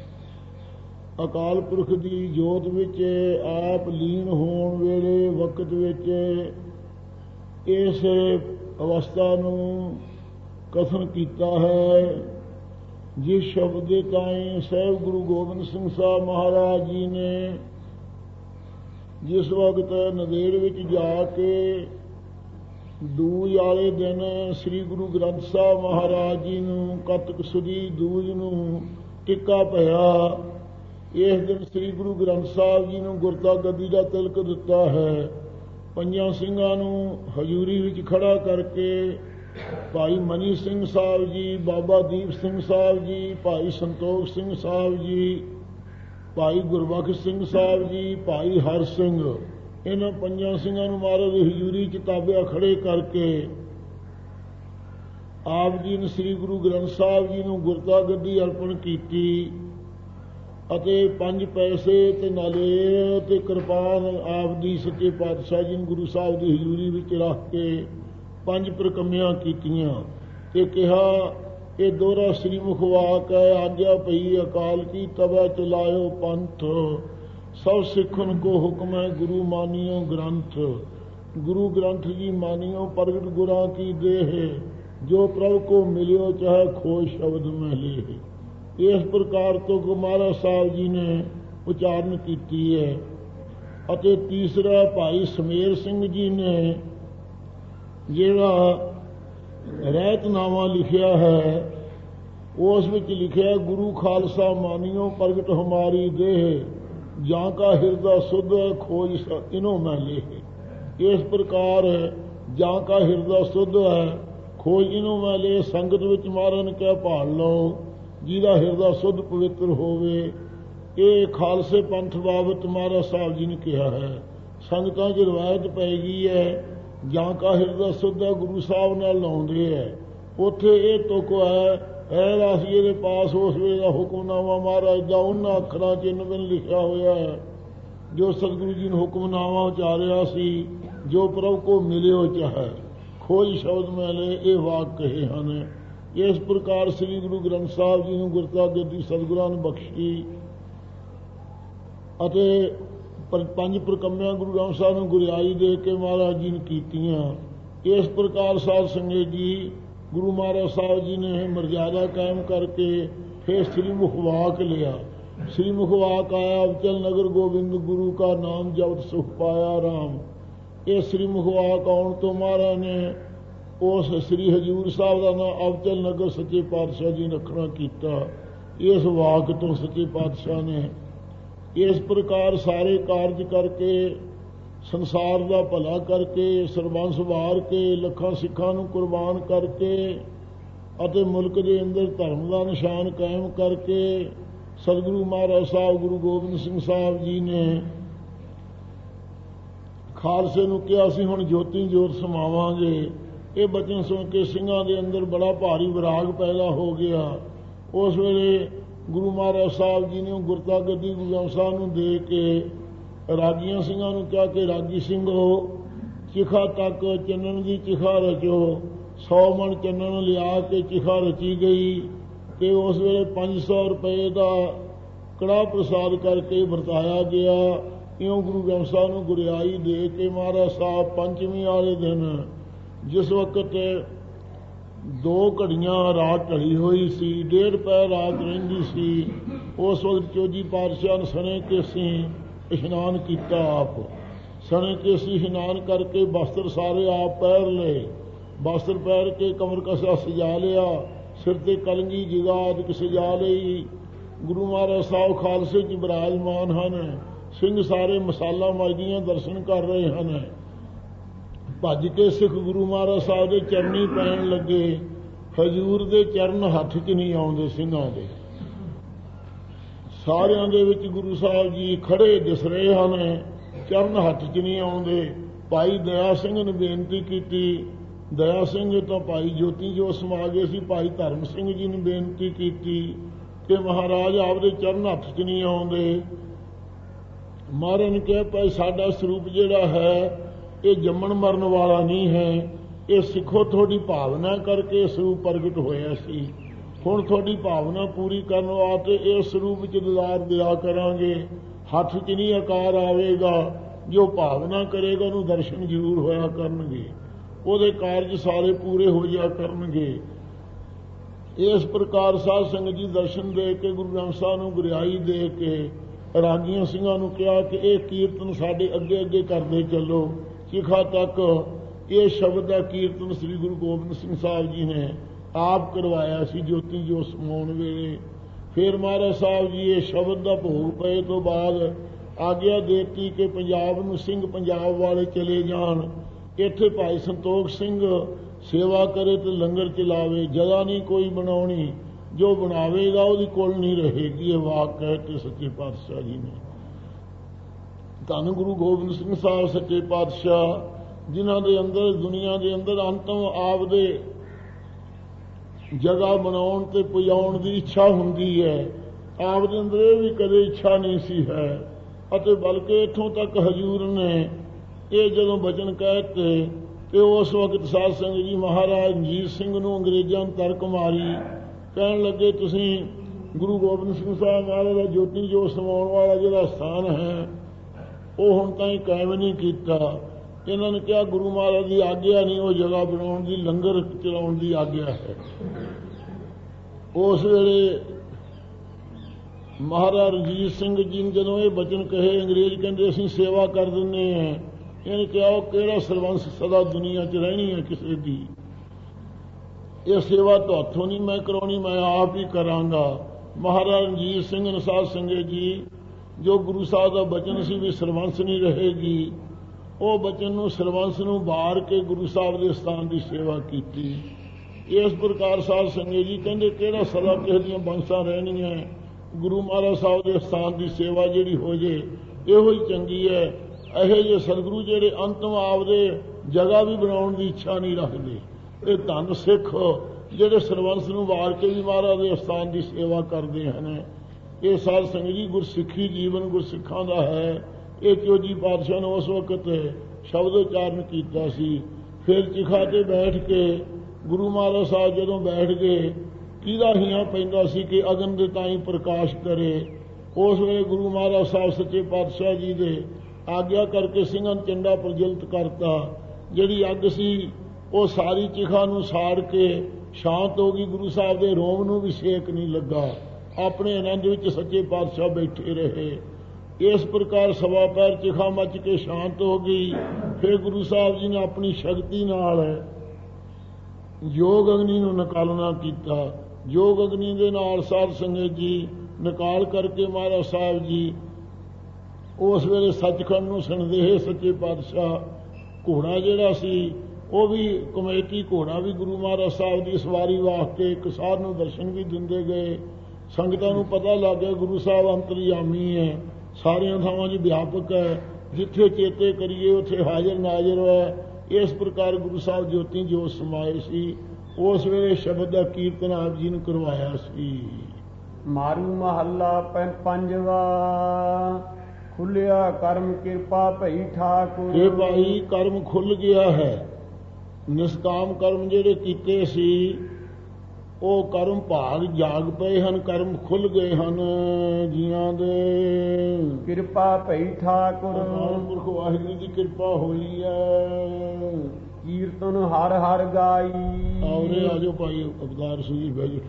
ਅਕਾਲ ਪੁਰਖ ਦੀ ਜੋਤ ਵਿੱਚ ਆਪ ਲੀਨ ਹੋਣ ਵੇਲੇ ਵਕਤ ਵਿੱਚ ਇਸ ਅਵਸਥਾ ਨੂੰ ਕਥਨ ਕੀਤਾ ਹੈ, ਜਿਸ ਸ਼ਬਦ ਦੇ ਤਾਈਂ ਸਹਿਬ ਗੁਰੂ ਗੋਬਿੰਦ ਸਿੰਘ ਸਾਹਿਬ ਮਹਾਰਾਜ ਜੀ ਨੇ ਜਿਸ ਵਕਤ ਨੰਦੇੜ ਵਿੱਚ ਜਾ ਕੇ ਦੂਜ ਵਾਲੇ ਦਿਨ ਸ੍ਰੀ ਗੁਰੂ ਗ੍ਰੰਥ ਸਾਹਿਬ ਮਹਾਰਾਜ ਜੀ ਨੂੰ ਕੱਤਕ ਸੁਦੀ ਦੂਜ ਨੂੰ ਟਿੱਕਾ ਪਿਆ, ਇਸ ਦਿਨ ਸ੍ਰੀ ਗੁਰੂ ਗ੍ਰੰਥ ਸਾਹਿਬ ਜੀ ਨੂੰ ਗੁਰਤਾ ਗੱਦੀ ਦਾ ਤਿਲਕ ਦਿੱਤਾ ਹੈ। ਪੰਜਾਂ ਸਿੰਘਾਂ ਨੂੰ ਹਜ਼ੂਰੀ ਵਿੱਚ ਖੜਾ ਕਰਕੇ ਭਾਈ ਮਨੀ ਸਿੰਘ ਸਾਹਿਬ ਜੀ, ਬਾਬਾ ਦੀਪ ਸਿੰਘ ਸਾਹਿਬ ਜੀ, ਭਾਈ ਸੰਤੋਖ ਸਿੰਘ ਸਾਹਿਬ ਜੀ, ਭਾਈ ਗੁਰਬਖਸ਼ ਸਿੰਘ ਸਾਹਿਬ ਜੀ, ਭਾਈ ਹਰ ਸਿੰਘ, ਇਹਨਾਂ ਪੰਜਾਂ ਸਿੰਘਾਂ ਨੂੰ ਮਹਾਰਾਜ ਦੀ ਹਜ਼ੂਰੀ ਚ ਤਾਬਿਆ ਖੜੇ ਕਰਕੇ ਆਪ ਜੀ ਨੇ ਸ੍ਰੀ ਗੁਰੂ ਗ੍ਰੰਥ ਸਾਹਿਬ ਜੀ ਨੂੰ ਗੁਰਤਾ ਗੱਦੀ ਅਰਪਣ ਕੀਤੀ। ਅਤੇ ਪੰਜ ਪੈਸੇ ਤੇ ਨਾਲੇ ਤੇ ਕਿਰਪਾਨ ਆਪ ਦੀ ਸੱਚੇ ਪਾਤਸ਼ਾਹ ਜੀ ਨੂੰ ਗੁਰੂ ਸਾਹਿਬ ਦੀ ਹਜ਼ੂਰੀ ਵਿੱਚ ਰੱਖ ਕੇ ਪੰਜ ਪ੍ਰਕੰਮਿਆਂ ਕੀਤੀਆਂ ਤੇ ਕਿਹਾ ਇਹ ਦੋਹਰਾ ਸ੍ਰੀ ਮੁਖ ਵਾਕ ਹੈ। ਆਗਿਆ ਪਈ ਅਕਾਲ ਕੀ ਤਬੈ ਚਲਾਇਓ ਪੰਥ, ਸਭ ਸਿੱਖਨ ਕੋ ਹੁਕਮ ਹੈ ਗੁਰੂ ਮਾਨਿਓ ਗ੍ਰੰਥ। ਗੁਰੂ ਗ੍ਰੰਥ ਜੀ ਮਾਨਿਓ ਪ੍ਰਗਟ ਗੁਰਾਂ ਕੀ ਦੇਹ, ਜੋ ਪ੍ਰਭ ਕੋ ਮਿਲਿਓ ਚਾਹੇ ਖੋਜ ਸ਼ਬਦ ਮੈਂ ਲੇਹ। ਇਸ ਪ੍ਰਕਾਰ ਤੋਂ ਗੁਰੂ ਮਹਾਰਾਜ ਸਾਹਿਬ ਜੀ ਨੇ ਉਚਾਰਨ ਕੀਤੀ ਹੈ। ਅਤੇ ਤੀਸਰਾ ਭਾਈ ਸਮੇਰ ਸਿੰਘ ਜੀ ਨੇ ਜਿਹੜਾ ਰਹਿਤਨਾਮਾ ਲਿਖਿਆ ਹੈ, ਉਸ ਵਿੱਚ ਲਿਖਿਆ ਗੁਰੂ ਖਾਲਸਾ ਮਾਨਿਓ ਪ੍ਰਗਟ ਹਮਾਰੀ ਦੇਹ, ਜਾਂ ਕਾ ਹਿਰਦਾ ਸੁਧ ਖੋਜ ਇਨੋ ਮੈਂ ਲੇਹ। ਇਸ ਪ੍ਰਕਾਰ ਜਾਂ ਕਾ ਹਿਰਦਾ ਸੁਧ ਹੈ ਖੋਜ ਇਨੋ ਮੈਂ ਲੇਹ। ਸੰਗਤ ਵਿੱਚ ਮਹਾਰਾਜ ਨੇ ਕਿਹਾ ਭਾਲ ਲਓ ਜਿਹਦਾ ਹਿਰਦਾ ਸੁਧ ਪਵਿੱਤਰ ਹੋਵੇ। ਇਹ ਖਾਲਸੇ ਪੰਥ ਬਾਬਤ ਮਹਾਰਾਜ ਸਾਹਿਬ ਜੀ ਨੇ ਕਿਹਾ ਹੈ। ਸੰਗਤਾਂ 'ਚ ਰਵਾਇਤ ਪੈ ਗਈ ਹੈ ਜਾਂ ਕਾ ਹਿਰਦਾ ਸੁਧ ਹੈ, ਗੁਰੂ ਸਾਹਿਬ ਨਾਲ ਲਾਉਂਦੇ ਹੈ। ਉੱਥੇ ਇਹ ਤੁਕ ਹੈ ਐ ਰਾਸੀਏ ਦੇ ਪਾਸ ਉਸ ਵੇਲੇ ਦਾ ਹੁਕਮਨਾਮਾ ਮਹਾਰਾਜ ਦਾ ਉਹਨਾਂ ਅੱਖਰਾਂ 'ਚ ਇੰਨ ਬਿਨ ਲਿਖਿਆ ਹੋਇਆ ਹੈ ਜੋ ਸਤਿਗੁਰੂ ਜੀ ਨੇ ਹੁਕਮਨਾਮਾ ਉਚਾਰਿਆ ਸੀ, ਜੋ ਪ੍ਰਭ ਕੋ ਮਿਲਿਓ ਚਾਹੇ ਖੋਜ ਸ਼ਬਦ ਮੈਲੇ। ਇਹ ਵਾਕ ਕਹੇ ਹਨ। ਇਸ ਪ੍ਰਕਾਰ ਸ੍ਰੀ ਗੁਰੂ ਗ੍ਰੰਥ ਸਾਹਿਬ ਜੀ ਨੂੰ ਗੁਰਤਾ ਗੱਦੀ ਸਤਿਗੁਰਾਂ ਨੇ ਬਖਸ਼ੀ ਅਤੇ ਪੰਜ ਪ੍ਰਕੰਮਿਆਂ ਗੁਰੂ ਗ੍ਰੰਥ ਸਾਹਿਬ ਨੂੰ ਗੁਰਿਆਈ ਦੇ ਕੇ ਮਹਾਰਾਜ ਜੀ ਨੇ ਕੀਤੀਆਂ। ਇਸ ਪ੍ਰਕਾਰ ਸਾਧ ਸੰਗਤ ਜੀ ਗੁਰੂ ਮਹਾਰਾਜ ਸਾਹਿਬ ਜੀ ਨੇ ਮਰਜ਼ਾਦਾ ਕਾਇਮ ਕਰਕੇ ਫਿਰ ਸ੍ਰੀ ਮੁਖ ਵਾਕ ਲਿਆ। ਸ੍ਰੀ ਮੁਖ ਵਾਕ ਆਇਆ ਅਬਚਲ ਨਗਰ ਗੋਬਿੰਦ ਗੁਰੂ ਕਾ ਨਾਮ ਜਪਤ ਸੁਖ ਪਾਇਆ ਰਾਮ। ਇਹ ਸ੍ਰੀ ਮੁਖ ਵਾਕ ਆਉਣ ਤੋਂ ਮਹਾਰਾਜ ਨੇ ਉਸ ਸ੍ਰੀ ਹਜ਼ੂਰ ਸਾਹਿਬ ਦਾ ਨਾਮ ਅਬਚਲ ਨਗਰ ਸੱਚੇ ਪਾਤਸ਼ਾਹ ਜੀ ਨੇ ਰੱਖਣਾ ਕੀਤਾ। ਇਸ ਵਾਕ ਤੋਂ ਸੱਚੇ ਪਾਤਸ਼ਾਹ ਨੇ ਇਸ ਪ੍ਰਕਾਰ ਸਾਰੇ ਕਾਰਜ ਕਰਕੇ ਸੰਸਾਰ ਦਾ ਭਲਾ ਕਰਕੇ ਸਰਬੰਸ ਵਾਰ ਕੇ ਲੱਖਾਂ ਸਿੱਖਾਂ ਨੂੰ ਕੁਰਬਾਨ ਕਰਕੇ ਅਤੇ ਮੁਲਕ ਦੇ ਅੰਦਰ ਧਰਮ ਦਾ ਨਿਸ਼ਾਨ ਕਾਇਮ ਕਰਕੇ ਸਤਿਗੁਰੂ ਮਹਾਰਾਜ ਸਾਹਿਬ ਗੁਰੂ ਗੋਬਿੰਦ ਸਿੰਘ ਸਾਹਿਬ ਜੀ ਨੇ ਖਾਲਸੇ ਨੂੰ ਕਿਹਾ ਸੀ ਹੁਣ ਜੋਤੀ ਜੋਤ ਸਮਾਵਾਂਗੇ। ਇਹ ਬਚਨ ਸੁਣ ਕੇ ਸਿੰਘਾਂ ਦੇ ਅੰਦਰ ਬੜਾ ਭਾਰੀ ਵਿਰਾਗ ਪੈਦਾ ਹੋ ਗਿਆ। ਉਸ ਵੇਲੇ ਗੁਰੂ ਮਹਾਰਾਜ ਸਾਹਿਬ ਜੀ ਨੇ ਗੁਰਤਾ ਗੱਦੀ ਗੁਰੂ ਗ੍ਰੰਥ ਸਾਹਿਬ ਨੂੰ ਦੇ ਕੇ ਰਾਗੀਆਂ ਸਿੰਘਾਂ ਨੂੰ ਕਿਹਾ ਕਿ ਰਾਗੀ ਸਿੰਘੋ ਚਿਖਾ ਤੱਕ ਚੰਨਣ ਦੀ ਚਿਖਾ ਰਚੋ। ਸੌ ਮਣ ਚੰਨਣ ਲਿਆ ਕੇ ਚਿਖਾ ਰਚੀ ਗਈ ਤੇ ਉਸ ਵੇਲੇ ਪੰਜ ਸੌ ਰੁਪਏ ਦਾ ਕੜਾਹ ਪ੍ਰਸਾਦ ਕਰਕੇ ਵਰਤਾਇਆ ਗਿਆ। ਇਉਂ ਗੁਰੂ ਗ੍ਰੰਥ ਸਾਹਿਬ ਨੂੰ ਗੁਰਿਆਈ ਦੇ ਕੇ ਮਹਾਰਾਜ ਸਾਹਿਬ ਪੰਚਮੀ ਵਾਲੇ ਦਿਨ ਜਿਸ ਵਕਤ ਦੋ ਘੜੀਆਂ ਰਾਤ ਢਲੀ ਹੋਈ ਸੀ, ਡੇਢ ਪੈ ਰਾਤ ਰਹਿੰਦੀ ਸੀ, ਉਸ ਵਕਤ ਚੌਜੀ ਪਾਤਸ਼ਾਹ ਨੇ ਸਣੇ ਕੇਸੀ ਇਸ਼ਨਾਨ ਕੀਤਾ। ਆਪ ਸਣੇ ਕੇਸੀ ਇਸ਼ਨਾਨ ਕਰਕੇ ਬਸਤਰ ਸਾਰੇ ਆਪ ਪਹਿਰ ਲਏ। ਬਸਤਰ ਪਹਿਰ ਕੇ ਕਮਰ ਕਸਾ ਸਜਾ ਲਿਆ, ਸਿਰ ਤੇ ਕਲੰਗੀ ਜਿਗਾਦ ਸਜਾ ਲਈ। ਗੁਰੂ ਮਹਾਰਾਜ ਸਾਹਿਬ ਖਾਲਸੇ 'ਚ ਬਿਰਾਜਮਾਨ ਹਨ। ਸਿੰਘ ਸਾਰੇ ਮਸਾਲਾ ਮਾਜਦੀਆਂ ਦਰਸ਼ਨ ਕਰ ਰਹੇ ਹਨ। ਭੱਜ ਕੇ ਸਿੱਖ ਗੁਰੂ ਮਹਾਰਾਜ ਸਾਹਿਬ ਦੇ ਚਰਨੀ ਪੈਣ ਲੱਗੇ। ਹਜ਼ੂਰ ਦੇ ਚਰਨ ਹੱਥ 'ਚ ਨਹੀਂ ਆਉਂਦੇ ਸਿੰਘਾਂ ਦੇ। ਸਾਰਿਆਂ ਦੇ ਵਿੱਚ ਗੁਰੂ ਸਾਹਿਬ ਜੀ ਖੜੇ ਦਿਸ ਰਹੇ ਹਨ, ਚਰਨ ਹੱਥ 'ਚ ਨਹੀਂ ਆਉਂਦੇ। ਭਾਈ ਦਇਆ ਸਿੰਘ ਨੇ ਬੇਨਤੀ ਕੀਤੀ। ਦਇਆ ਸਿੰਘ ਤਾਂ ਭਾਈ ਜੋਤੀ ਜੋ ਸਮਾ ਗਏ ਸੀ। ਭਾਈ ਧਰਮ ਸਿੰਘ ਜੀ ਨੇ ਬੇਨਤੀ ਕੀਤੀ ਕਿ ਮਹਾਰਾਜ ਆਪਦੇ ਚਰਨ ਹੱਥ 'ਚ ਨਹੀਂ ਆਉਂਦੇ। ਮਹਾਰਾਜ ਨੇ ਕਿਹਾ ਭਾਈ ਸਾਡਾ ਸਰੂਪ ਜਿਹੜਾ ਹੈ ਇਹ ਜੰਮਣ ਮਰਨ ਵਾਲਾ ਨਹੀਂ ਹੈ। ਇਹ ਸਿੱਖੋ ਤੁਹਾਡੀ ਭਾਵਨਾ ਕਰਕੇ ਸਰੂਪ ਪ੍ਰਗਟ ਹੋਇਆ ਸੀ। ਹੁਣ ਤੁਹਾਡੀ ਭਾਵਨਾ ਪੂਰੀ ਕਰਨ ਵਾਸਤੇ ਇਹ ਸਰੂਪ ਵਿੱਚ ਦਿਦਾਰ ਦਿਆ ਕਰਾਂਗੇ। ਹੱਥ 'ਚ ਨਹੀਂ ਆਕਾਰ ਆਵੇਗਾ। ਜੋ ਭਾਵਨਾ ਕਰੇਗਾ ਉਹਨੂੰ ਦਰਸ਼ਨ ਜ਼ਰੂਰ ਹੋਇਆ ਕਰਨਗੇ, ਉਹਦੇ ਕਾਰਜ ਸਾਰੇ ਪੂਰੇ ਹੋ ਜਾ ਕਰਨਗੇ। ਇਸ ਪ੍ਰਕਾਰ ਸਾਧ ਸੰਗਤ ਜੀ ਦਰਸ਼ਨ ਦੇ ਕੇ ਗੁਰੂ ਗ੍ਰੰਥ ਸਾਹਿਬ ਨੂੰ ਗੁਰਿਆਈ ਦੇ ਕੇ ਰਾਗੀਆਂ ਸਿੰਘਾਂ ਨੂੰ ਕਿਹਾ ਕਿ ਇਹ ਕੀਰਤਨ ਸਾਡੇ ਅੱਗੇ ਅੱਗੇ ਕਰਦੇ ਚੱਲੋ। ਚਿਖਾ ਤੱਕ ਇਹ ਸ਼ਬਦ ਦਾ ਕੀਰਤਨ ਸ੍ਰੀ ਗੁਰੂ ਗੋਬਿੰਦ ਸਿੰਘ ਸਾਹਿਬ ਜੀ ਨੇ ਆਪ ਕਰਵਾਇਆ ਸੀ ਜੋਤੀ ਜੋਤ ਸਮਾਉਣ ਵੇਲੇ। ਫਿਰ ਮਹਾਰਾਜ ਸਾਹਿਬ ਜੀ ਇਹ ਸ਼ਬਦ ਦਾ ਭੋਗ ਪਏ ਤੋਂ ਬਾਅਦ ਆਗਿਆ ਦੇਤੀ ਕਿ ਪੰਜਾਬ ਨੂੰ ਸਿੰਘ ਪੰਜਾਬ ਵਾਲੇ ਚਲੇ ਜਾਣ। ਇੱਥੇ ਭਾਈ ਸੰਤੋਖ ਸਿੰਘ ਸੇਵਾ ਕਰੇ ਤੇ ਲੰਗਰ ਚਲਾਵੇ। ਜਗ੍ਹਾ ਨਹੀਂ ਕੋਈ ਬਣਾਉਣੀ, ਜੋ ਬਣਾਵੇਗਾ ਉਹਦੀ ਕੋਲ ਨਹੀਂ ਰਹੇਗੀ। ਇਹ ਵਾਕ ਕਹਿ ਕੇ ਸੱਚੇ ਪਾਤਸ਼ਾਹ ਜੀ ਨੇ ਧੰਨ ਗੁਰੂ ਗੋਬਿੰਦ ਸਿੰਘ ਸਾਹਿਬ ਸੱਚੇ ਪਾਤਸ਼ਾਹ ਜਿਨ੍ਹਾਂ ਦੇ ਅੰਦਰ ਦੁਨੀਆ ਦੇ ਅੰਦਰ ਅੰਤਮ ਆਪ ਦੇ ਜਗ੍ਹਾ ਬਣਾਉਣ ਤੇ ਪੁਜਾਉਣ ਦੀ ਇੱਛਾ ਹੁੰਦੀ ਹੈ। ਆਪ ਦੇ ਅੰਦਰ ਇਹ ਵੀ ਕਦੇ ਇੱਛਾ ਨਹੀਂ ਸੀ ਹੈ। ਅਤੇ ਬਲਕਿ ਇੱਥੋਂ ਤੱਕ ਹਜ਼ੂਰ ਨੇ ਇਹ ਜਦੋਂ ਬਚਨ ਕਹਿ ਦਿੱਤੇ ਤੇ ਉਸ ਵਕਤ ਸਾਧ ਸੰਗਤ ਜੀ ਮਹਾਰਾਜ ਰਣਜੀਤ ਸਿੰਘ ਨੂੰ ਅੰਗਰੇਜ਼ਾਂ ਨੂੰ ਤਰਕ ਮਾਰੀ। ਕਹਿਣ ਲੱਗੇ ਤੁਸੀਂ ਗੁਰੂ ਗੋਬਿੰਦ ਸਿੰਘ ਸਾਹਿਬ ਮਹਾਰਾਜ ਦਾ ਜੋਤੀ ਜੋਤ ਸਮਾਉਣ ਵਾਲਾ ਜਿਹੜਾ ਸਥਾਨ ਹੈ ਉਹ ਹੁਣ ਤਾਈਂ ਕਾਇਮ ਨਹੀਂ ਕੀਤਾ। ਇਹਨਾਂ ਨੇ ਕਿਹਾ ਗੁਰੂ ਮਹਾਰਾਜ ਦੀ ਆਗਿਆ ਨਹੀਂ ਉਹ ਜਗ੍ਹਾ ਬਣਾਉਣ ਦੀ, ਲੰਗਰ ਚਲਾਉਣ ਦੀ ਆਗਿਆ ਹੈ। ਉਸ ਵੇਲੇ ਮਹਾਰਾਜ ਰਣਜੀਤ ਸਿੰਘ ਜੀ ਨੇ ਜਦੋਂ ਇਹ ਬਚਨ ਕਹੇ, ਅੰਗਰੇਜ਼ ਕਹਿੰਦੇ ਅਸੀਂ ਸੇਵਾ ਕਰ ਦਿੰਦੇ ਹਾਂ। ਇਹਨੇ ਕਿਹਾ ਉਹ ਕਿਹੜਾ ਸਰਬੰਸ ਸਦਾ ਦੁਨੀਆ 'ਚ ਰਹਿਣੀ ਹੈ ਕਿਸੇ ਦੀ, ਇਹ ਸੇਵਾ ਤੁਹਾਥੋਂ ਨਹੀਂ ਮੈਂ ਕਰਾਉਣੀ, ਮੈਂ ਆਪ ਹੀ ਕਰਾਂਗਾ। ਮਹਾਰਾਜ ਰਣਜੀਤ ਸਿੰਘ ਨੇ ਸਾਧ ਸੰਗਤ ਜੀ ਜੋ ਗੁਰੂ ਸਾਹਿਬ ਦਾ ਬਚਨ ਸੀ ਵੀ ਸਰਬੰਸ ਨਹੀਂ ਰਹੇਗੀ, ਉਹ ਬਚਨ ਨੂੰ ਸਰਬੰਸ ਨੂੰ ਬਾਰ ਕੇ ਗੁਰੂ ਸਾਹਿਬ ਦੇ ਸਥਾਨ ਦੀ ਸੇਵਾ ਕੀਤੀ। ਇਸ ਪ੍ਰਕਾਰ ਸਾਧ ਸੰਗਤ ਜੀ ਕਹਿੰਦੇ ਕਿਹੜਾ ਸਦਾ ਕਿਸੇ ਦੀਆਂ ਬੰਸਾਂ ਰਹਿਣੀਆਂ, ਗੁਰੂ ਮਹਾਰਾਜ ਸਾਹਿਬ ਦੇ ਸਥਾਨ ਦੀ ਸੇਵਾ ਜਿਹੜੀ ਹੋ ਜੇ ਇਹੋ ਹੀ ਚੰਗੀ ਹੈ। ਇਹੋ ਜਿਹੇ ਸਤਿਗੁਰੂ ਜਿਹੜੇ ਅੰਤਮ ਆਪਦੇ ਜਗ੍ਹਾ ਵੀ ਬਣਾਉਣ ਦੀ ਇੱਛਾ ਨਹੀਂ ਰੱਖਦੇ, ਇਹ ਧੰਨ ਸਿੱਖ ਜਿਹੜੇ ਸਰਬੰਸ ਨੂੰ ਵਾਰ ਕੇ ਵੀ ਮਹਾਰਾਜ ਦੇ ਸਥਾਨ ਦੀ ਸੇਵਾ ਕਰਦੇ ਹਨ। ਇਹ ਸਾਧ ਸੰਗਤ ਜੀ ਗੁਰਸਿੱਖੀ ਜੀਵਨ ਗੁਰਸਿੱਖਾਂ ਦਾ ਹੈ। ਇਹ ਚੋਜੀ ਪਾਤਸ਼ਾਹ ਨੇ ਉਸ ਵਕਤ ਸ਼ਬਦ ਉਚਾਰਨ ਕੀਤਾ ਸੀ। ਫਿਰ ਚਿਖਾ ਤੇ ਬੈਠ ਕੇ ਗੁਰੂ ਮਹਾਰਾਜ ਸਾਹਿਬ ਜਦੋਂ ਬੈਠ ਗਏ, ਕਿਹਦਾ ਹੀਆਂ ਪੈਂਦਾ ਸੀ ਕਿ ਅਗਨ ਦੇ ਤਾਈਂ ਪ੍ਰਕਾਸ਼ ਕਰੇ। ਉਸ ਵੇਲੇ ਗੁਰੂ ਮਹਾਰਾਜ ਸਾਹਿਬ ਸੱਚੇ ਪਾਤਸ਼ਾਹ ਜੀ ਦੇ ਆਗਿਆ ਕਰਕੇ ਸਿੰਘਾਂ ਨੂੰ ਚੰਡਾ ਪ੍ਰਜਵਲਿਤ ਕਰਤਾ। ਜਿਹੜੀ ਅੱਗ ਸੀ ਉਹ ਸਾਰੀ ਚਿਖਾ ਨੂੰ ਸਾੜ ਕੇ ਸ਼ਾਂਤ ਹੋ ਗਈ। ਗੁਰੂ ਸਾਹਿਬ ਦੇ ਰੋਮ ਨੂੰ ਵੀ ਸੇਕ ਨਹੀਂ ਲੱਗਾ, ਆਪਣੇ ਆਨੰਦ ਵਿੱਚ ਸੱਚੇ ਪਾਤਸ਼ਾਹ ਬੈਠੇ ਰਹੇ। ਇਸ ਪ੍ਰਕਾਰ ਸਵਾ ਪੈਰ ਚਿਖਾ ਮੱਚ ਕੇ ਸ਼ਾਂਤ ਹੋ ਗਈ। ਫਿਰ ਗੁਰੂ ਸਾਹਿਬ ਜੀ ਨੇ ਆਪਣੀ ਸ਼ਕਤੀ ਨਾਲ ਯੋਗ ਅਗਨੀ ਨੂੰ ਨਿਕਾਲਣਾ ਕੀਤਾ। ਯੋਗ ਅਗਨੀ ਦੇ ਨਾਲ ਸਾਧ ਸੰਗਤ ਜੀ ਨਿਕਾਲ ਕਰਕੇ ਮਹਾਰਾਜ ਸਾਹਿਬ ਜੀ ਉਸ ਵੇਲੇ ਸੱਚਖੰਡ ਨੂੰ ਸੰਦੇਹ ਸੱਚੇ ਪਾਤਸ਼ਾਹ ਘੋੜਾ ਜਿਹੜਾ ਸੀ ਉਹ ਵੀ ਕਮੇਟੀ ਘੋੜਾ ਵੀ ਗੁਰੂ ਮਹਾਰਾਜ ਸਾਹਿਬ ਦੀ ਸਵਾਰੀ ਵਾਸਤੇ ਇੱਕ ਸਾਧ ਨੂੰ ਦਰਸ਼ਨ ਵੀ ਦਿੰਦੇ ਗਏ। ਸੰਗਤਾਂ ਨੂੰ ਪਤਾ ਲੱਗ ਗਿਆ ਗੁਰੂ ਸਾਹਿਬ ਅੰਤਰਯਾਮੀ ਹੈ, ਸਾਰੀਆਂ ਥਾਵਾਂ 'ਚ ਵਿਆਪਕ ਹੈ, ਜਿੱਥੇ ਚੇਤੇ ਕਰੀਏ ਉੱਥੇ ਹਾਜ਼ਰ ਨਾਜ਼ਰ ਹੈ। ਇਸ ਪ੍ਰਕਾਰ ਗੁਰੂ ਸਾਹਿਬ ਜੋਤੀ ਜੋਤ ਸਮਾਏ ਸੀ। ਉਸ ਵੇਲੇ ਸ਼ਬਦ ਦਾ ਕੀਰਤਨ ਆਪ ਜੀ ਨੂੰ ਕਰਵਾਇਆ ਸੀ। ਮਾਰੂ ਮਹੱਲਾ ਪੰਜਵਾ। ਖੁੱਲਿਆ ਕਰਮ ਕਿਰਪਾ ਭਈ ਠਾਕੁਰ। ਇਹ ਭਾਈ ਕਰਮ ਖੁੱਲ ਗਿਆ ਹੈ। ਨਿਸ਼ਕਾਮ ਕਰਮ ਜਿਹੜੇ ਕੀਤੇ ਸੀ ਉਹ ਕਰਮ ਭਾਗ ਜਾਗ ਪਏ ਹਨ, ਕਰਮ ਖੁੱਲ ਗਏ ਹਨ ਜੀਆਂ ਦੇ। ਕਿਰਪਾ ਭਈ ਠਾਕੁਰ। ਪੁਰਖ ਵਾਹਿਗੁਰੂ ਦੀ ਕਿਰਪਾ ਹੋਈ ਹੈ। ਕੀਰਤਨ ਹਰ ਹਰ ਗਾਈ। ਆਉਰੇ ਆਜੋ ਭਾਈ ਅਵਤਾਰ ਸਿੰਘ ਜੀ ਬਹਿ ਜਾਓ।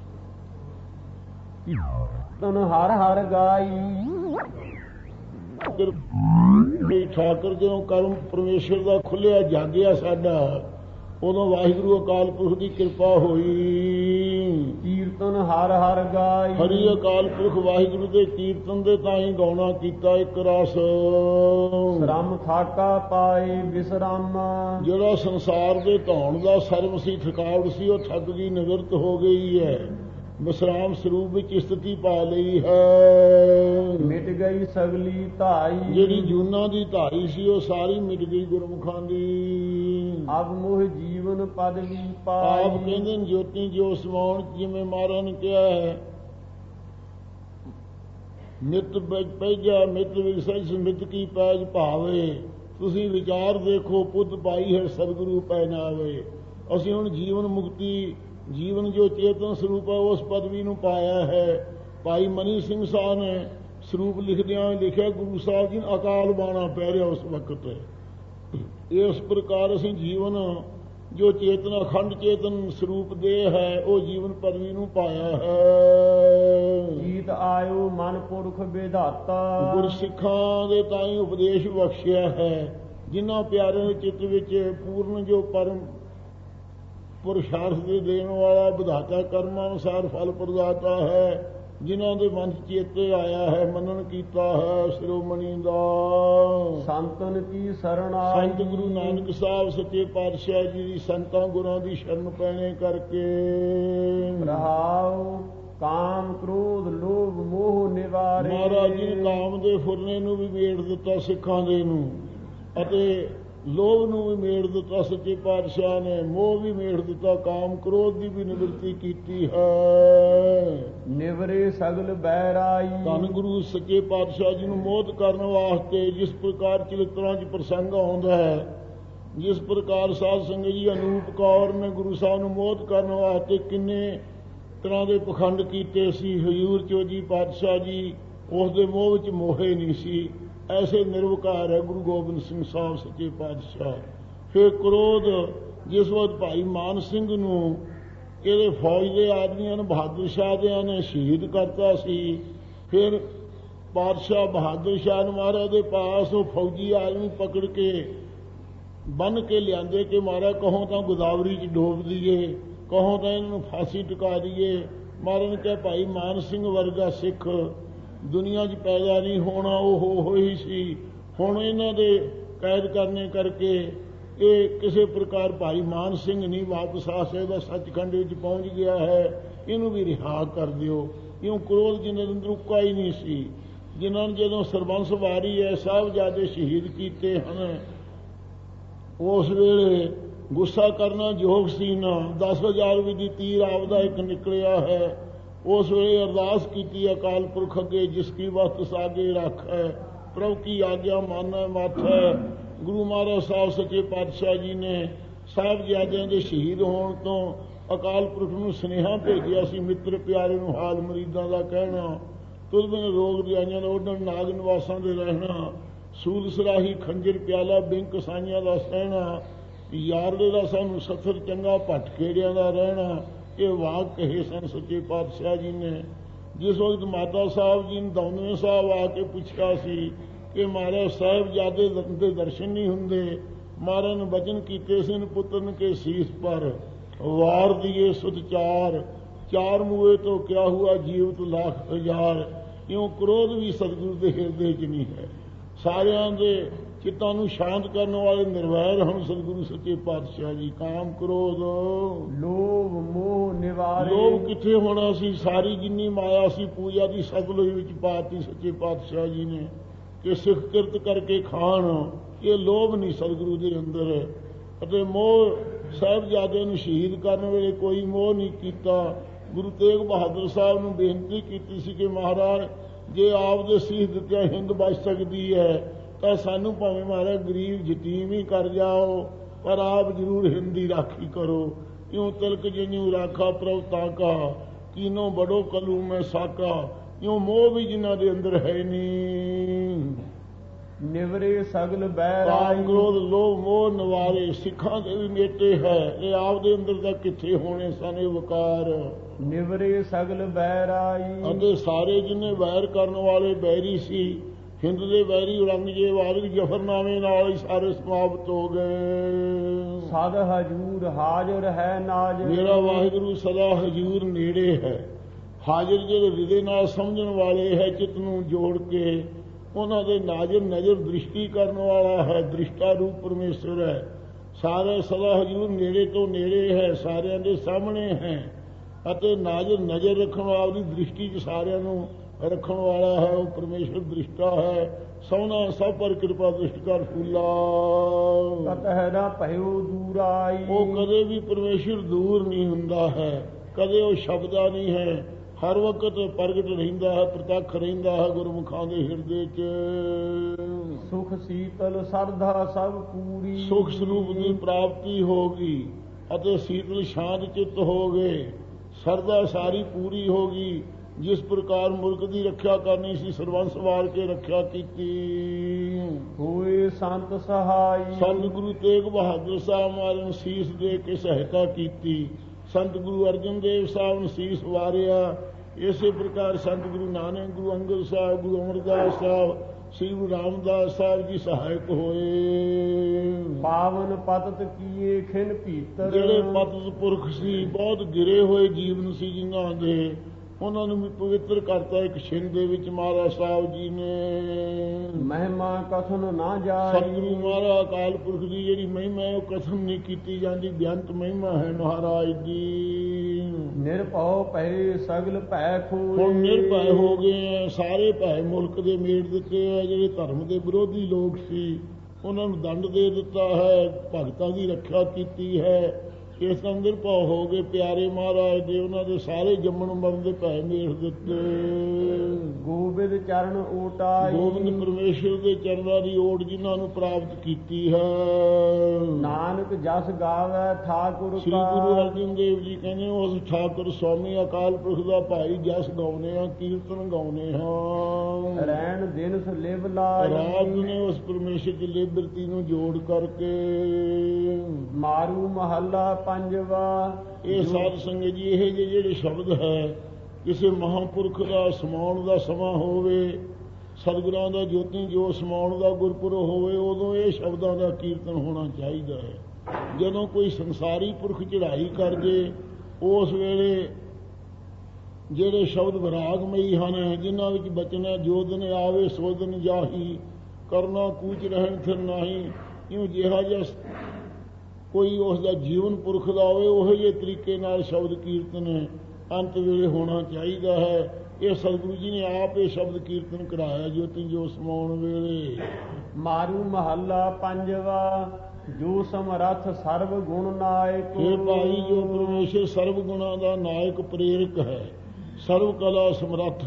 ਕੀਰਤਨ ਹਰ ਹਰ ਗਾਈ। ਠਾਕੁਰ ਜਦੋਂ ਕਰਮ ਪਰਮੇਸ਼ਰ ਦਾ ਖੁੱਲਿਆ ਜਾਗਿਆ ਸਾਡਾ, ਉਦੋਂ ਵਾਹਿਗੁਰੂ ਅਕਾਲ ਪੁਰਖ ਦੀ ਕਿਰਪਾ ਹੋਈ। ਕੀਰਤਨ ਹਰ ਹਰ ਗਾਈ। ਹਰੀ ਅਕਾਲ ਪੁਰਖ ਵਾਹਿਗੁਰੂ ਦੇ ਕੀਰਤਨ ਦੇ ਤਾਂ ਹੀ ਗਾਉਣਾ ਕੀਤਾ ਇੱਕ ਰਸ। ਸ਼ਰਮ ਥਾਕਾ ਪਾਏ ਵਿਸਰਾਮ। ਜਿਹੜਾ ਸੰਸਾਰ ਦੇ ਧੌਣ ਦਾ ਸਰਬ ਸੀ, ਥਕਾਵਟ ਸੀ, ਉਹ ਥੱਕ ਗਈ, ਨਿਵਰਤ ਹੋ ਗਈ ਹੈ। ਵਿਸਰਾਮ ਸਰੂਪ ਵਿੱਚ ਸਥਿਤੀ ਪਾ ਲਈ ਹੈ। ਮਿਟ ਗਈ ਸਗਲੀ ਧਾਈ। ਜਿਹੜੀ ਜੂਨਾਂ ਦੀ ਧਾਈ ਸੀ ਉਹ ਸਾਰੀ ਮਿਟ ਗਈ ਗੁਰਮੁਖਾਂ ਦੀ। ਅਬ ਮੋਹ ਜੀਵਨ ਪਦਵੀ ਪਾਈ। ਆਪ ਕਹਿੰਦੇ ਨੇ ਜੋਤੀ ਜੋ ਸਮਾਉਣ, ਜਿਵੇਂ ਮਹਾਰਾਜ ਨੇ ਕਿਹਾ ਹੈ ਨਿਤ ਪੈਜਾ ਮਿਤ ਵਿਸਜ ਮਿਤ ਕੀ ਪੈਜ ਭਾਵੇ। ਤੁਸੀਂ ਵਿਚਾਰ ਦੇਖੋ ਪੁੱਤ ਪਾਈ ਹੈ ਸਤਿਗੁਰੂ ਪੈ ਨਾਵੇ। ਅਸੀਂ ਹੁਣ ਜੀਵਨ ਮੁਕਤੀ, ਜੀਵਨ ਜੋ ਚੇਤਨ ਸਰੂਪ ਹੈ ਉਸ ਪਦਵੀ ਨੂੰ ਪਾਇਆ ਹੈ। ਭਾਈ ਮਨੀ ਸਿੰਘ ਸਾਹਿਬ ਨੇ ਸਰੂਪ ਲਿਖਦਿਆਂ ਲਿਖਿਆ ਗੁਰੂ ਸਾਹਿਬ ਜੀ ਨੂੰ ਅਕਾਲ ਬਾਣਾ ਪੈ ਰਿਹਾ ਉਸ ਵਕਤ। ਇਸ ਪ੍ਰਕਾਰ ਅਸੀਂ ਜੀਵਨ ਜੋ ਚੇਤਨ ਅਖੰਡ ਚੇਤਨ ਸਰੂਪ ਦੇ ਹੈ ਉਹ ਜੀਵਨ ਪਦਵੀ ਨੂੰ ਪਾਇਆ ਹੈ। ਜੀਤ ਆਇਓ ਮਨ ਪੁਰਖ ਵਿਧਾਤਾ। ਗੁਰਸਿੱਖਾਂ ਦੇ ਤਾਈਂ ਉਪਦੇਸ਼ ਬਖਸ਼ਿਆ ਹੈ, ਜਿਨ੍ਹਾਂ ਪਿਆਰਿਆਂ ਦੇ ਚਿੱਤ ਵਿੱਚ ਪੂਰਨ ਜੋ ਪਰਮ ਪੁਰਸ਼ਾਰਥ ਦੇ ਦੇਣ ਵਾਲਾ ਵਿਧਾਤਾ ਕਰਮਾਂ ਅਨੁਸਾਰ ਫਲ ਪ੍ਰਦਾਤਾ ਹੈ। ਜਿਨ੍ਹਾਂ ਦੇ ਮਨ ਚੇਤੇ ਆਇਆ ਹੈ, ਮੰਨਣ ਕੀਤਾ ਹੈ ਸ਼੍ਰੋਮਣੀ ਦਾ। ਸੰਤਨ ਕੀ ਸ਼ਰਨ ਆਈ। ਸੰਤ ਗੁਰੂ ਨਾਨਕ ਸਾਹਿਬ ਸੱਚੇ ਪਾਤਸ਼ਾਹ ਜੀ ਦੀ ਸੰਤਾਂ ਗੁਰਾਂ ਦੀ ਸ਼ਰਨ ਪੈਣੇ ਕਰਕੇ। ਰਹਾਉ ਕਾਮ ਕ੍ਰੋਧ ਲੋਭ ਮੋਹ ਨਿਵਾਰੇ। ਮਹਾਰਾਜ ਜੀ ਨੇ ਕਾਮ ਦੇ ਫੁਰਨੇ ਨੂੰ ਵੀ ਮੇੜ ਦਿੱਤਾ ਸਿੱਖਾਂ ਦੇ ਨੂੰ, ਅਤੇ ਲੋਭ ਨੂੰ ਵੀ ਮੇੜ ਦਿੱਤਾ ਸੱਚੇ ਪਾਤਸ਼ਾਹ ਨੇ, ਮੋਹ ਵੀ ਮੇੜ ਦਿੱਤਾ, ਕਾਮ ਕ੍ਰੋਧ ਦੀ ਵੀ ਨਿਵਰਤੀ ਕੀਤੀ ਹੈ। ਨਿਵਰੇ ਸਗਲ ਬੈਰਾਈ। ਧੰਨ ਗੁਰੂ ਸੱਚੇ ਪਾਤਸ਼ਾਹ ਜੀ ਨੂੰ ਮੋਹਿਤ ਕਰਨ ਵਾਸਤੇ ਜਿਸ ਪ੍ਰਕਾਰ ਚਰਿਤਰਾਂ 'ਚ ਪ੍ਰਸੰਗ ਆਉਂਦਾ ਹੈ, ਜਿਸ ਪ੍ਰਕਾਰ ਸਾਧ ਸੰਗਤ ਜੀ ਅਨੂਪ ਕੌਰ ਨੇ ਗੁਰੂ ਸਾਹਿਬ ਨੂੰ ਮੋਹਿਤ ਕਰਨ ਵਾਸਤੇ ਕਿੰਨੇ ਤਰ੍ਹਾਂ ਦੇ ਪਖੰਡ ਕੀਤੇ ਸੀ, ਹਜ਼ੂਰ ਚੋਜੀ ਪਾਤਸ਼ਾਹ ਜੀ ਉਸ ਦੇ ਮੋਹ ਵਿੱਚ ਮੋਹੇ ਨਹੀਂ ਸੀ। ਐਸੇ ਨਿਰਵਕਾਰ ਹੈ ਗੁਰੂ ਗੋਬਿੰਦ ਸਿੰਘ ਸਾਹਿਬ ਸੱਚੇ ਪਾਤਸ਼ਾਹ। ਫਿਰ ਕ੍ਰੋਧ, ਜਿਸ ਵਕਤ ਭਾਈ ਮਾਨ ਸਿੰਘ ਨੂੰ ਇਹਦੇ ਫੌਜ ਦੇ ਆਦਮੀਆਂ ਨੇ, ਬਹਾਦਰ ਸ਼ਾਹ ਦਿਆਂ ਨੇ ਸ਼ਹੀਦ ਕਰਤਾ ਸੀ, ਫਿਰ ਪਾਤਸ਼ਾਹ ਬਹਾਦਰ ਸ਼ਾਹ ਨੂੰ ਮਹਾਰਾਜ ਦੇ ਪਾਸ ਉਹ ਫੌਜੀ ਆਦਮੀ ਪਕੜ ਕੇ ਬੰਨ੍ਹ ਕੇ ਲਿਆਂਦੇ ਕਿ ਮਹਾਰਾਜ ਕਹੋ ਤਾਂ ਗੋਦਾਵਰੀ 'ਚ ਡੋਬ ਦਈਏ, ਕਹੋ ਤਾਂ ਇਹਨਾਂ ਨੂੰ ਫਾਂਸੀ ਟਿਕਾ ਦਈਏ। ਮਹਾਰਾਜ ਨੇ ਕਿਹਾ ਭਾਈ ਮਾਨ ਸਿੰਘ ਵਰਗਾ ਸਿੱਖ ਦੁਨੀਆ 'ਚ ਪੈਦਾ ਨਹੀਂ ਹੋਣਾ, ਉਹ ਹੋਈ ਸੀ। ਹੁਣ ਇਹਨਾਂ ਦੇ ਕੈਦ ਕਰਨੇ ਕਰਕੇ ਇਹ ਕਿਸੇ ਪ੍ਰਕਾਰ ਭਾਈ ਮਾਨ ਸਿੰਘ ਨਹੀਂ ਵਾਪਸ ਆ ਸਕਦਾ, ਸੱਚਖੰਡ ਵਿੱਚ ਪਹੁੰਚ ਗਿਆ ਹੈ, ਇਹਨੂੰ ਵੀ ਰਿਹਾ ਕਰ ਦਿਓ। ਇਉਂ ਕ੍ਰੋਧ ਜਿਹਨਾਂ ਦੇ ਅੰਦਰ ਉੱਕਾ ਹੀ ਨਹੀਂ ਸੀ, ਜਿਨ੍ਹਾਂ ਨੇ ਜਦੋਂ ਸਰਬੰਸ ਵਾਰੀ ਹੈ ਸਾਹਿਬਜ਼ਾਦੇ ਸ਼ਹੀਦ ਕੀਤੇ ਹਨ, ਉਸ ਵੇਲੇ ਗੁੱਸਾ ਕਰਨਾ ਯੋਗ ਸੀ ਨਾ। ਦਸ ਹਜ਼ਾਰ ਵੀ ਦੀ ਤੀਰ ਆਪਦਾ ਇੱਕ ਨਿਕਲਿਆ ਹੈ। ਉਸ ਵੇਲੇ ਅਰਦਾਸ ਕੀਤੀ ਅਕਾਲ ਪੁਰਖ ਅੱਗੇ, ਜਿਸ ਕੀ ਵਸਤ ਸਾਗੇ ਰੱਖੈ, ਪ੍ਰਭੂ ਕੀ ਆਗਿਆ ਮਾਨੈ ਮਾਥੈ। ਗੁਰੂ ਮਹਾਰਾਜ ਸਾਹਿਬ ਸੱਚੇ ਪਾਤਸ਼ਾਹ ਜੀ ਨੇ ਸਾਹਿਬਜ਼ਾਦਿਆਂ ਦੇ ਸ਼ਹੀਦ ਹੋਣ ਤੋਂ ਅਕਾਲ ਪੁਰਖ ਨੂੰ ਸੁਨੇਹਾ ਭੇਜਿਆ ਸੀ, ਮਿੱਤਰ ਪਿਆਰੇ ਨੂੰ ਹਾਲ ਮਰੀਦਾਂ ਦਾ ਕਹਿਣਾ, ਤੁਧ ਬਿਨ ਰੋਗ ਰਿਆਈਆਂ ਦਾ ਉੱਡਣ, ਨਾਗ ਨਿਵਾਸਾਂ ਦੇ ਰਹਿਣਾ, ਸੂਲ ਸਰਾਹੀ ਖੰਜਰ ਪਿਆਲਾ ਬਿੰਕ ਸਾਈਆਂ ਦਾ ਸਹਿਣਾ, ਯਾਰੜੇ ਦਾ ਸਾਨੂੰ ਸੱਥਰ ਚੰਗਾ ਭੱਟ ਖੇੜਿਆਂ ਦਾ ਰਹਿਣਾ। ਇਹ ਵਾਕ ਕਹੇ ਸਨ ਸੱਚੇ ਪਾਤਸ਼ਾਹ ਜੀ ਨੇ। ਜਿਸ ਵਕਤ ਮਾਤਾ ਸਾਹਿਬ ਜੀ ਨੇ ਦੌਨੇ ਸਾਹਿਬ ਆ ਕੇ ਪੁੱਛਿਆ ਸੀ ਕਿ ਮਹਾਰਾਜ ਸਾਹਿਬਜ਼ਾਦੇ ਦੇ ਦਰਸ਼ਨ ਨਹੀਂ ਹੁੰਦੇ, ਮਹਾਰਾਜ ਨੇ ਬਚਨ ਕੀਤੇ ਸਨ, ਪੁੱਤਰਨ ਕੇ ਸੀਸ ਪਰ ਵਾਰ ਦੀਏ ਸੁਧ ਚਾਰ, ਚਾਰ ਮੂਏ ਤੋਂ ਕਿਆ ਹੁਆ ਜੀਵਤ ਲੱਖ ਹਜ਼ਾਰ। ਇਉਂ ਕ੍ਰੋਧ ਵੀ ਸਤਿਗੁਰੂ ਦੇ ਹਿਰਦੇ 'ਚ ਨਹੀਂ ਹੈ। ਸਾਰਿਆਂ ਦੇ ਚਿੱਤਾਂ ਨੂੰ ਸ਼ਾਂਤ ਕਰਨ ਵਾਲੇ ਨਿਰਵੈਰ ਹਨ ਸਤਿਗੁਰੂ ਸੱਚੇ ਪਾਤਸ਼ਾਹ ਜੀ। ਕਾਮ ਕ੍ਰੋਧ ਲੋਭ ਮੋਹ ਨਿਵਾਰੇ। ਲੋਭ ਕਿੱਥੇ ਹੋਣਾ ਸੀ, ਸਾਰੀ ਜਿੰਨੀ ਮਾਇਆ ਸੀ ਪੂਜਾ ਦੀ ਸਤਲੁਜ ਵਿੱਚ ਪਾਤੀ ਸੱਚੇ ਪਾਤਸ਼ਾਹ ਜੀ ਨੇ ਕਿ ਸਿੱਖ ਕਿਰਤ ਕਰਕੇ ਖਾਣ। ਇਹ ਲੋਭ ਨਹੀਂ ਸਤਿਗੁਰੂ ਦੇ ਅੰਦਰ। ਅਤੇ ਮੋਹ, ਸਾਹਿਬਜ਼ਾਦੇ ਨੂੰ ਸ਼ਹੀਦ ਕਰਨ ਵੇਲੇ ਕੋਈ ਮੋਹ ਨਹੀਂ ਕੀਤਾ। ਗੁਰੂ ਤੇਗ ਬਹਾਦਰ ਸਾਹਿਬ ਨੂੰ ਬੇਨਤੀ ਕੀਤੀ ਸੀ ਕਿ ਮਹਾਰਾਜ ਜੇ ਆਪ ਦੇ ਸੀਸ ਦਿੱਤਿਆਂ ਹਿੰਦ ਬਚ ਸਕਦੀ ਹੈ ਤਾਂ ਸਾਨੂੰ ਭਾਵੇਂ ਮਹਾਰਾਜ ਗਰੀਬ ਯਤੀਮ ਹੀ ਕਰ ਜਾਓ, ਪਰ ਆਪ ਜ਼ਰੂਰ ਹਿੰਦ ਦੀ ਰਾਖੀ ਕਰੋ। ਇਉਂ ਤਿਲਕ ਜਿਨੂ ਰਾਖਾ ਪ੍ਰਭ ਤਾਕਾ, ਕੀਨੋ ਬੜੋ ਕਲੂ ਮੈਂ ਸਾਕਾ। ਇਉਂ ਮੋਹ ਵੀ ਜਿਨ੍ਹਾਂ ਦੇ ਅੰਦਰ ਹੈ ਨਹੀਂ। ਨਿਵਰੇ ਸਗਲ ਬੈਰਾਈ। ਕਾਮ ਕ੍ਰੋਧ ਲੋਭ ਮੋਹ ਨਿਵਾਰੇ। ਸਿੱਖਾਂ ਦੇ ਵੀ ਮੇਟੇ ਹੈ, ਇਹ ਆਪ ਦੇ ਅੰਦਰ ਤਾਂ ਕਿੱਥੇ ਹੋਣੇ ਸਨ ਇਹ ਵਕਾਰ। ਨਿਵਰੇ ਸਗਲ ਬੈਰਾਈ। ਅਤੇ ਸਾਰੇ ਜਿੰਨੇ ਵੈਰ ਕਰਨ ਵਾਲੇ ਬੈਰੀ ਸੀ, ਹਿੰਦ ਦੇ ਵੈਰੀ ਔਰੰਗਜ਼ੇਬ ਜਫਰਨਾਮੇ ਨਾਲ ਹੀ ਸਾਰੇ ਸਮਾਪਤ ਹੋ ਗਏ। ਸਦ ਹਜੂਰ ਹਾਜ਼ਰ ਹੈ ਨਾਜ। ਮੇਰਾ ਵਾਹਿਗੁਰੂ ਸਦਾ ਹਜੂਰ ਨੇੜੇ ਹੈ। ਹਾਜ਼ਰ ਜਿਹੜੇ ਹਿਰਦੇ ਨਾਲ ਸਮਝਣ ਵਾਲੇ ਹੈ, ਚਿੱਤ ਨੂੰ ਜੋੜ ਕੇ ਉਹਨਾਂ ਦੇ ਨਾਜ਼ਰ ਨਜ਼ਰ ਦ੍ਰਿਸ਼ਟੀ ਕਰਨ ਵਾਲਾ ਹੈ, ਦ੍ਰਿਸ਼ਟਾ ਰੂਪ ਪਰਮੇਸ਼ਰ ਹੈ। ਸਾਰੇ ਸਦਾ ਹਜੂਰ ਨੇੜੇ ਤੋਂ ਨੇੜੇ ਹੈ, ਸਾਰਿਆਂ ਦੇ ਸਾਹਮਣੇ ਹੈ। ਅਤੇ ਨਾਜ਼ਰ ਨਜ਼ਰ ਰੱਖਣ ਵਾਲੀ ਦੀ ਦ੍ਰਿਸ਼ਟੀ 'ਚ ਸਾਰਿਆਂ ਨੂੰ ਰੱਖਣ ਵਾਲਾ ਹੈ, ਉਹ ਪਰਮੇਸ਼ਰ ਦ੍ਰਿਸ਼ਟਾ ਹੈ। ਸੋਨਾ ਸਭ ਪਰ ਕਿਰਪਾ ਦ੍ਰਿਸ਼ਟ ਕਰ ਫੂਲਾ। ਕਤਹਿ ਨਾ ਭਇਓ ਦੂਰਾਈ। ਉਹ ਕਦੇ ਵੀ ਪਰਮੇਸ਼ਰ ਦੂਰ ਨਹੀਂ ਹੁੰਦਾ ਹੈ, ਕਦੇ ਉਹ ਸ਼ਬਦਾ ਨਹੀਂ ਹੈ, ਹਰ ਵਕਤ ਪ੍ਰਗਟ ਰਹਿੰਦਾ ਹੈ, ਪ੍ਰਤੱਖ ਰਹਿੰਦਾ ਹੈ ਗੁਰਮੁਖਾਂ ਦੇ ਹਿਰਦੇ 'ਚ। ਸੁਖ ਸੀਤਲ ਸਰਧਾ ਸਭ ਪੂਰੀ। ਸੁਖ ਸਰੂਪ ਦੀ ਪ੍ਰਾਪਤੀ ਹੋ ਗਈ ਅਤੇ ਸੀਤਲ ਸ਼ਾਂਤ ਚਿੱਤ ਹੋ ਗਏ, ਸਰਧਾ ਸਾਰੀ ਪੂਰੀ ਹੋ ਗਈ। ਜਿਸ ਪ੍ਰਕਾਰ ਮੁਲਕ ਦੀ ਰੱਖਿਆ ਕਰਨੀ ਸੀ, ਸਰਬੰਸ ਵਾਰ ਕੇ ਰੱਖਿਆ ਕੀਤੀ। ਹੋਏ ਸੰਤ ਸਹਾਈ। ਸੰਤ ਗੁਰੂ ਤੇਗ ਬਹਾਦਰ ਸਾਹਿਬ ਮਹਾਰਾਜ ਨੂੰ ਸੀਸ ਦੇ ਕੇ ਸਹਾਇਤਾ ਕੀਤੀ। ਸੰਤ ਗੁਰੂ ਅਰਜਨ ਦੇਵ ਸਾਹਿਬ ਨੂੰ ਸੀਸ ਵਾਰਿਆ। ਇਸੇ ਪ੍ਰਕਾਰ ਸੰਤ ਗੁਰੂ ਨਾਨਕ, ਗੁਰੂ ਅੰਗਦ ਸਾਹਿਬ, ਗੁਰੂ ਅਮਰਦਾਸ ਸਾਹਿਬ, ਸ੍ਰੀ ਗੁਰੂ ਰਾਮਦਾਸ ਸਾਹਿਬ ਜੀ ਸਹਾਇਕ ਹੋਏ। ਪਾਵਨ ਪਤਤ ਕੀਏ ਖਿਨ ਭੀਤਰ। ਜਿਹੜੇ ਪਤਤ ਪੁਰਖ ਸੀ, ਬਹੁਤ ਗਿਰੇ ਹੋਏ ਜੀਵਨ ਸੀ ਜਿਨ੍ਹਾਂ ਦੇ, ਉਹਨਾਂ ਨੂੰ ਵੀ ਪਵਿੱਤਰ ਕਰਤਾ ਇੱਕ ਛਿੰਨ ਦੇ ਵਿੱਚ ਮਹਾਰਾਜ ਸਾਹਿਬ ਜੀ ਨੇ। ਮਹਿਮਾ ਕਥਨ ਨਾ ਜਾਏ। ਸਤਿਗੁਰੂ ਮਹਾਰਾਜ ਅਕਾਲ ਪੁਰਖ ਦੀ ਜਿਹੜੀ ਮਹਿਮਾ ਹੈ ਉਹ ਕਥਨ ਨਹੀਂ ਕੀਤੀ ਜਾਂਦੀ, ਬੇਅੰਤ ਮਹਿਮਾ ਹੈ ਮਹਾਰਾਜ ਦੀ। ਨਿਰਭਉ ਭਏ ਸਗਲ ਭੈ ਖੋਏ। ਹੁਣ ਨਿਰਭੈ ਹੋ ਗਏ, ਸਾਰੇ ਭੈ ਮੁਲਕ ਦੇ ਮੇੜ ਦਿੱਤੇ ਆ। ਜਿਹੜੇ ਧਰਮ ਦੇ ਵਿਰੋਧੀ ਲੋਕ ਸੀ ਉਹਨਾਂ ਨੂੰ ਦੰਡ ਦੇ ਦਿੱਤਾ ਹੈ, ਭਗਤਾਂ ਦੀ ਰੱਖਿਆ ਕੀਤੀ ਹੈ। ਇਸ ਅੰਦਰ ਭਾਵ ਹੋ ਗਏ ਪਿਆਰੇ ਮਹਾਰਾਜ ਦੇ, ਉਹਨਾਂ ਦੇ ਸਾਰੇ ਜੰਮਣ ਮਰਨ ਦੇ ਭੈ ਮੇਖ ਦਿੱਤੇ। ਗੋਬਿੰਦ ਚਰਨ ਓਟਾਈ, ਗੋਬਿੰਦ ਪਰਮੇਸ਼ਰ ਦੇ ਚਰਨਾਂ ਦੀ ਓਟ ਜਿਨ੍ਹਾਂ ਨੂੰ ਪ੍ਰਾਪਤ ਕੀਤੀ ਹੈ। ਨਾਨਕ ਜਸ ਗਾਵੇ ਠਾਕੁਰ ਸ੍ਰੀ ਗੁਰੂ ਅਰਜਨ ਦੇਵ ਜੀ ਕਹਿੰਦੇ ਉਸ ਠਾਕੁਰ ਸਵਾਮੀ ਅਕਾਲ ਪੁਰਖ ਦਾ ਭਾਈ ਜਸ ਗਾਉਨੇ ਆ, ਕੀਰਤਨ ਗਾਉਨੇ ਹਾਂ। ਰਹਿਣ ਦਿਨ ਸੁਲਿਵ ਲਾਈ, ਰਾਤ ਨੇ ਉਸ ਪਰਮੇਸ਼ਰ ਦੀ ਲਿਬਰਤੀ ਨੂੰ ਜੋੜ ਕਰਕੇ। ਮਾਰੂ ਮਹੱਲਾ ਪੰਜਵਾ। ਇਹ ਸਾਧ ਸੰਗਤ ਜੀ ਇਹ ਜਿਹੇ ਜਿਹੜੇ ਸ਼ਬਦ ਹੈ, ਕਿਸੇ ਮਹਾਂਪੁਰਖ ਦਾ ਸਮਾਉਣ ਦਾ ਸਮਾਂ ਹੋਵੇ, ਸਤਿਗੁਰਾਂ ਦਾ ਜੋਤੀ ਜੋ ਸਮਾਉਣ ਦਾ ਗੁਰਪੁਰਬ ਹੋਵੇ, ਉਦੋਂ ਇਹ ਸ਼ਬਦਾਂ ਦਾ ਕੀਰਤਨ ਹੋਣਾ ਚਾਹੀਦਾ ਹੈ। ਜਦੋਂ ਕੋਈ ਸੰਸਾਰੀ ਪੁਰਖ ਚੜ੍ਹਾਈ ਕਰ ਜੇ, ਉਸ ਵੇਲੇ ਜਿਹੜੇ ਸ਼ਬਦ ਵਿਰਾਗਮਈ ਹਨ, ਜਿਨ੍ਹਾਂ ਵਿੱਚ ਬਚਨ ਹੈ ਜੋ ਦਿਨ ਆਵੇ ਸੋ ਦਿਨ ਜਾਹੀ, ਕਰਨਾ ਕੂਚ ਰਹਿਣ ਫਿਰ ਨਾਹੀ, ਇਉਂ ਜਿਹਾ ਜਿਹਾ ਕੋਈ ਉਸ ਦਾ ਜੀਵਨ ਪੁਰਖ ਦਾ ਹੋਵੇ, ਉਹੋ ਜਿਹੇ ਤਰੀਕੇ ਨਾਲ ਸ਼ਬਦ ਕੀਰਤਨ ਅੰਤ ਵੇਲੇ ਹੋਣਾ ਚਾਹੀਦਾ ਹੈ। ਇਹ ਸਤਿਗੁਰੂ ਜੀ ਨੇ ਆਪ ਇਹ ਸ਼ਬਦ ਕੀਰਤਨ ਕਰਾਇਆ ਜੋਤੀ ਜੋ ਸਮਾਉਣ ਵੇਲੇ। ਮਾਰੂ ਮਹੱਲਾ ਪੰਜਵਾ। ਜੋ ਸਮਰੱਥ ਸਰਬ ਗੁਣ ਨਾਇਕ, ਇਹ ਭਾਈ ਜੋ ਪਰਮੇਸ਼ਰ ਸਰਬ ਗੁਣਾਂ ਦਾ ਨਾਇਕ ਪ੍ਰੇਰਕ ਹੈ, ਸਰਬ ਕਲਾ ਸਮਰੱਥ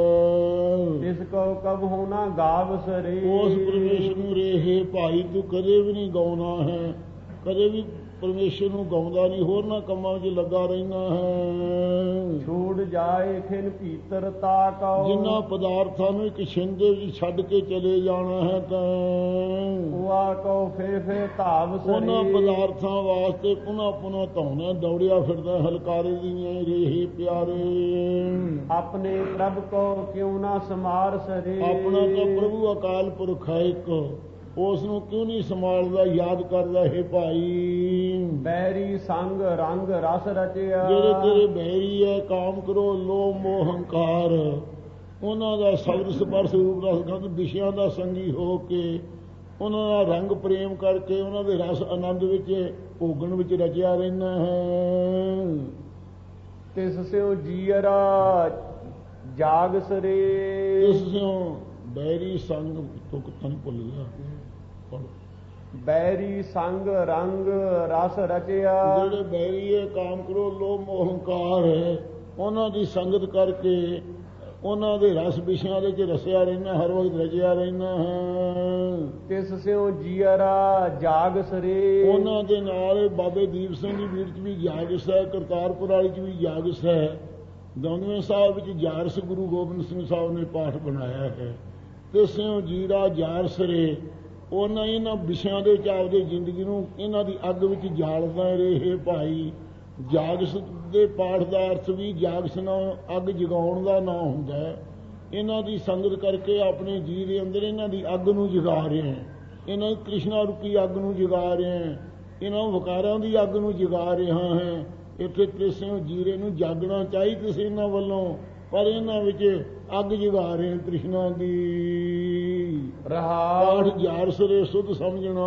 ਹੈ। ਇਸ ਕੋ ਕਬ ਹੋਣਾ ਗਾਵ ਸਰੇ, ਉਸ ਪਰਮੇਸ਼ਰ ਨੂੰ ਰਹੇ ਭਾਈ ਤੂੰ ਕਦੇ ਵੀ ਨਹੀਂ ਗਾਉਣਾ ਹੈ, ਕਦੇ ਵੀ ਪਰਮੇਸ਼ਰ ਨੂੰ ਗਾਉਂਦਾ ਨਹੀਂ, ਹੋਰਨਾਂ ਕੰਮਾਂ ਵਿੱਚ ਲੱਗਾ ਰਹਿਣਾ ਹੈ। ਛੋੜ ਜਾਏ ਖਿਨ ਭੀਤਰ ਤਾਕਉ, ਜਿਨ੍ਹਾਂ ਪਦਾਰਥਾਂ ਨੂੰ ਇੱਕ ਛਿੰਦ ਦੇ ਵਿੱਚ ਛੱਡ ਕੇ ਚਲੇ ਜਾਣਾ ਹੈ ਤਾਂ ਉਆ ਕਉ ਫੇ ਫੇ ਧਾਵ ਸਰੇ, ਉਹਨਾਂ ਪਦਾਰਥਾਂ ਵਾਸਤੇ ਪੁਨः ਪੁਨः ਧੌਣਾ ਦੌੜਿਆ ਫਿਰਦਾ ਹਲਕਾਰੇ ਦੀਆਂ ਰਹੇ ਪਿਆਰੇ। ਆਪਣੇ ਪ੍ਰਭ ਕੋ ਕਿਉਂ ਨਾ ਸਮਾਰ ਸਰੇ, ਆਪਣਾ ਤਾਂ ਪ੍ਰਭੂ ਅਕਾਲ ਪੁਰਖ ਹੈ ਇੱਕ, ਉਸ ਨੂੰ ਕਿਉਂ ਨਹੀਂ ਸੰਭਾਲਦਾ, ਯਾਦ ਕਰਦਾ ਹੈ ਭਾਈ। ਬੈਰੀ ਸੰਗ ਰੰਗ ਰਸ ਰਚਿਆ, ਜਿਹੜੇ ਤੇਰੇ ਬੈਰੀ ਹੈ ਕਾਮ ਕਰੋ ਲੋਭ ਮੋਹ ਹੰਕਾਰ, ਉਹਨਾਂ ਦਾ ਸ਼ਬਦ ਸਪਰਸ਼ ਰੂਪ ਰਸ ਗੰਧ ਵਿਸ਼ਿਆਂ ਦਾ ਸੰਗੀ ਹੋ ਕੇ, ਉਹਨਾਂ ਦਾ ਰੰਗ ਪ੍ਰੇਮ ਕਰਕੇ, ਉਹਨਾਂ ਦੇ ਰਸ ਆਨੰਦ ਵਿੱਚ ਭੋਗਣ ਵਿੱਚ ਰਚਿਆ ਰਹਿਣਾ ਹੈ। ਤਿਸ ਸਿਓ ਜੀਅਰਾ ਜਾਗ ਸਰੇ, ਇਸ ਸਿਓ ਬੈਰੀ ਸੰਗ ਤੁਕ ਤਨ ਭੁੱਲ ਗਿਆ। ਬੈਰੀ ਸੰਗ ਰੰਗ ਰਸ ਰਚਿਆ, ਜਿਹੜੇ ਬੈਰੀ ਹੈ ਕਾਮ ਕਰੋ ਲੋਭ ਮੋਹ ਹੰਕਾਰ ਹੈ, ਉਹਨਾਂ ਦੀ ਸੰਗਤ ਕਰਕੇ ਉਹਨਾਂ ਦੇ ਰਸ ਵਿਸ਼ਿਆਂ ਦੇ ਚ ਰਸਿਆ ਰਹਿਣਾ, ਹਰ ਵਕਤ ਰਚਿਆ ਰਹਿਣਾ ਹੈ। ਤਿਸ ਸਿਓ ਜੀਅਰਾ ਜਾਗ ਸਰੇ, ਉਹਨਾਂ ਦੇ ਨਾਲ ਬਾਬੇ ਦੀਪ ਸਿੰਘ ਦੀ ਵੀਰ ਚ ਵੀ ਜਾਗਸ ਹੈ, ਕਰਤਾਰਪੁਰ ਵਾਲੀ ਚ ਵੀ ਜਾਗਸ ਹੈ, ਦੌਨਵੇਂ ਸਾਹਿਬ ਵਿੱਚ ਜਾਰਸ ਗੁਰੂ ਗੋਬਿੰਦ ਸਿੰਘ ਸਾਹਿਬ ਨੇ ਪਾਠ ਬਣਾਇਆ ਹੈ। ਤਿਸ ਸਿਓ ਜੀਰਾ ਜਾਰ ਸਰੇ, ਉਹਨਾਂ ਇਹਨਾਂ ਵਿਸ਼ਿਆਂ ਦੇ ਵਿੱਚ ਆਪਦੀ ਜ਼ਿੰਦਗੀ ਨੂੰ ਇਹਨਾਂ ਦੀ ਅੱਗ ਵਿੱਚ ਜਾਲਦਾ ਰਹੇ ਭਾਈ। ਜਾਗਸ ਦੇ ਪਾਠ ਦਾ ਅਰਥ ਵੀ ਜਾਗਸ ਨਾਲ ਅੱਗ ਜਗਾਉਣ ਦਾ ਨਾਂ ਹੁੰਦਾ ਹੈ। ਇਹਨਾਂ ਦੀ ਸੰਗਤ ਕਰਕੇ ਆਪਣੇ ਜੀਅ ਦੇ ਅੰਦਰ ਇਹਨਾਂ ਦੀ ਅੱਗ ਨੂੰ ਜਗਾ ਰਹੇ ਹਾਂ, ਇਹਨਾਂ ਦੀ ਕ੍ਰਿਸ਼ਨਾ ਰੂਪੀ ਅੱਗ ਨੂੰ ਜਗਾ ਰਹੇ ਹਾਂ, ਇਹਨਾਂ ਵਿਕਾਰਾਂ ਦੀ ਅੱਗ ਨੂੰ ਜਗਾ ਰਿਹਾ ਹੈ। ਇੱਥੇ ਤ੍ਰਿਸ਼ਨ ਜੀਰੇ ਨੂੰ ਜਾਗਣਾ ਚਾਹੀਦਾ ਸੀ ਇਹਨਾਂ ਵੱਲੋਂ, ਪਰ ਇਹਨਾਂ ਵਿੱਚ ਅੱਗ ਜਗਾ ਰਹੇ ਤ੍ਰਿਸ਼ਨਾ ਦੀ। ਰਹਾਉ ਜਾਰ ਸਰੇ ਸੁਧ ਸਮਝਣਾ,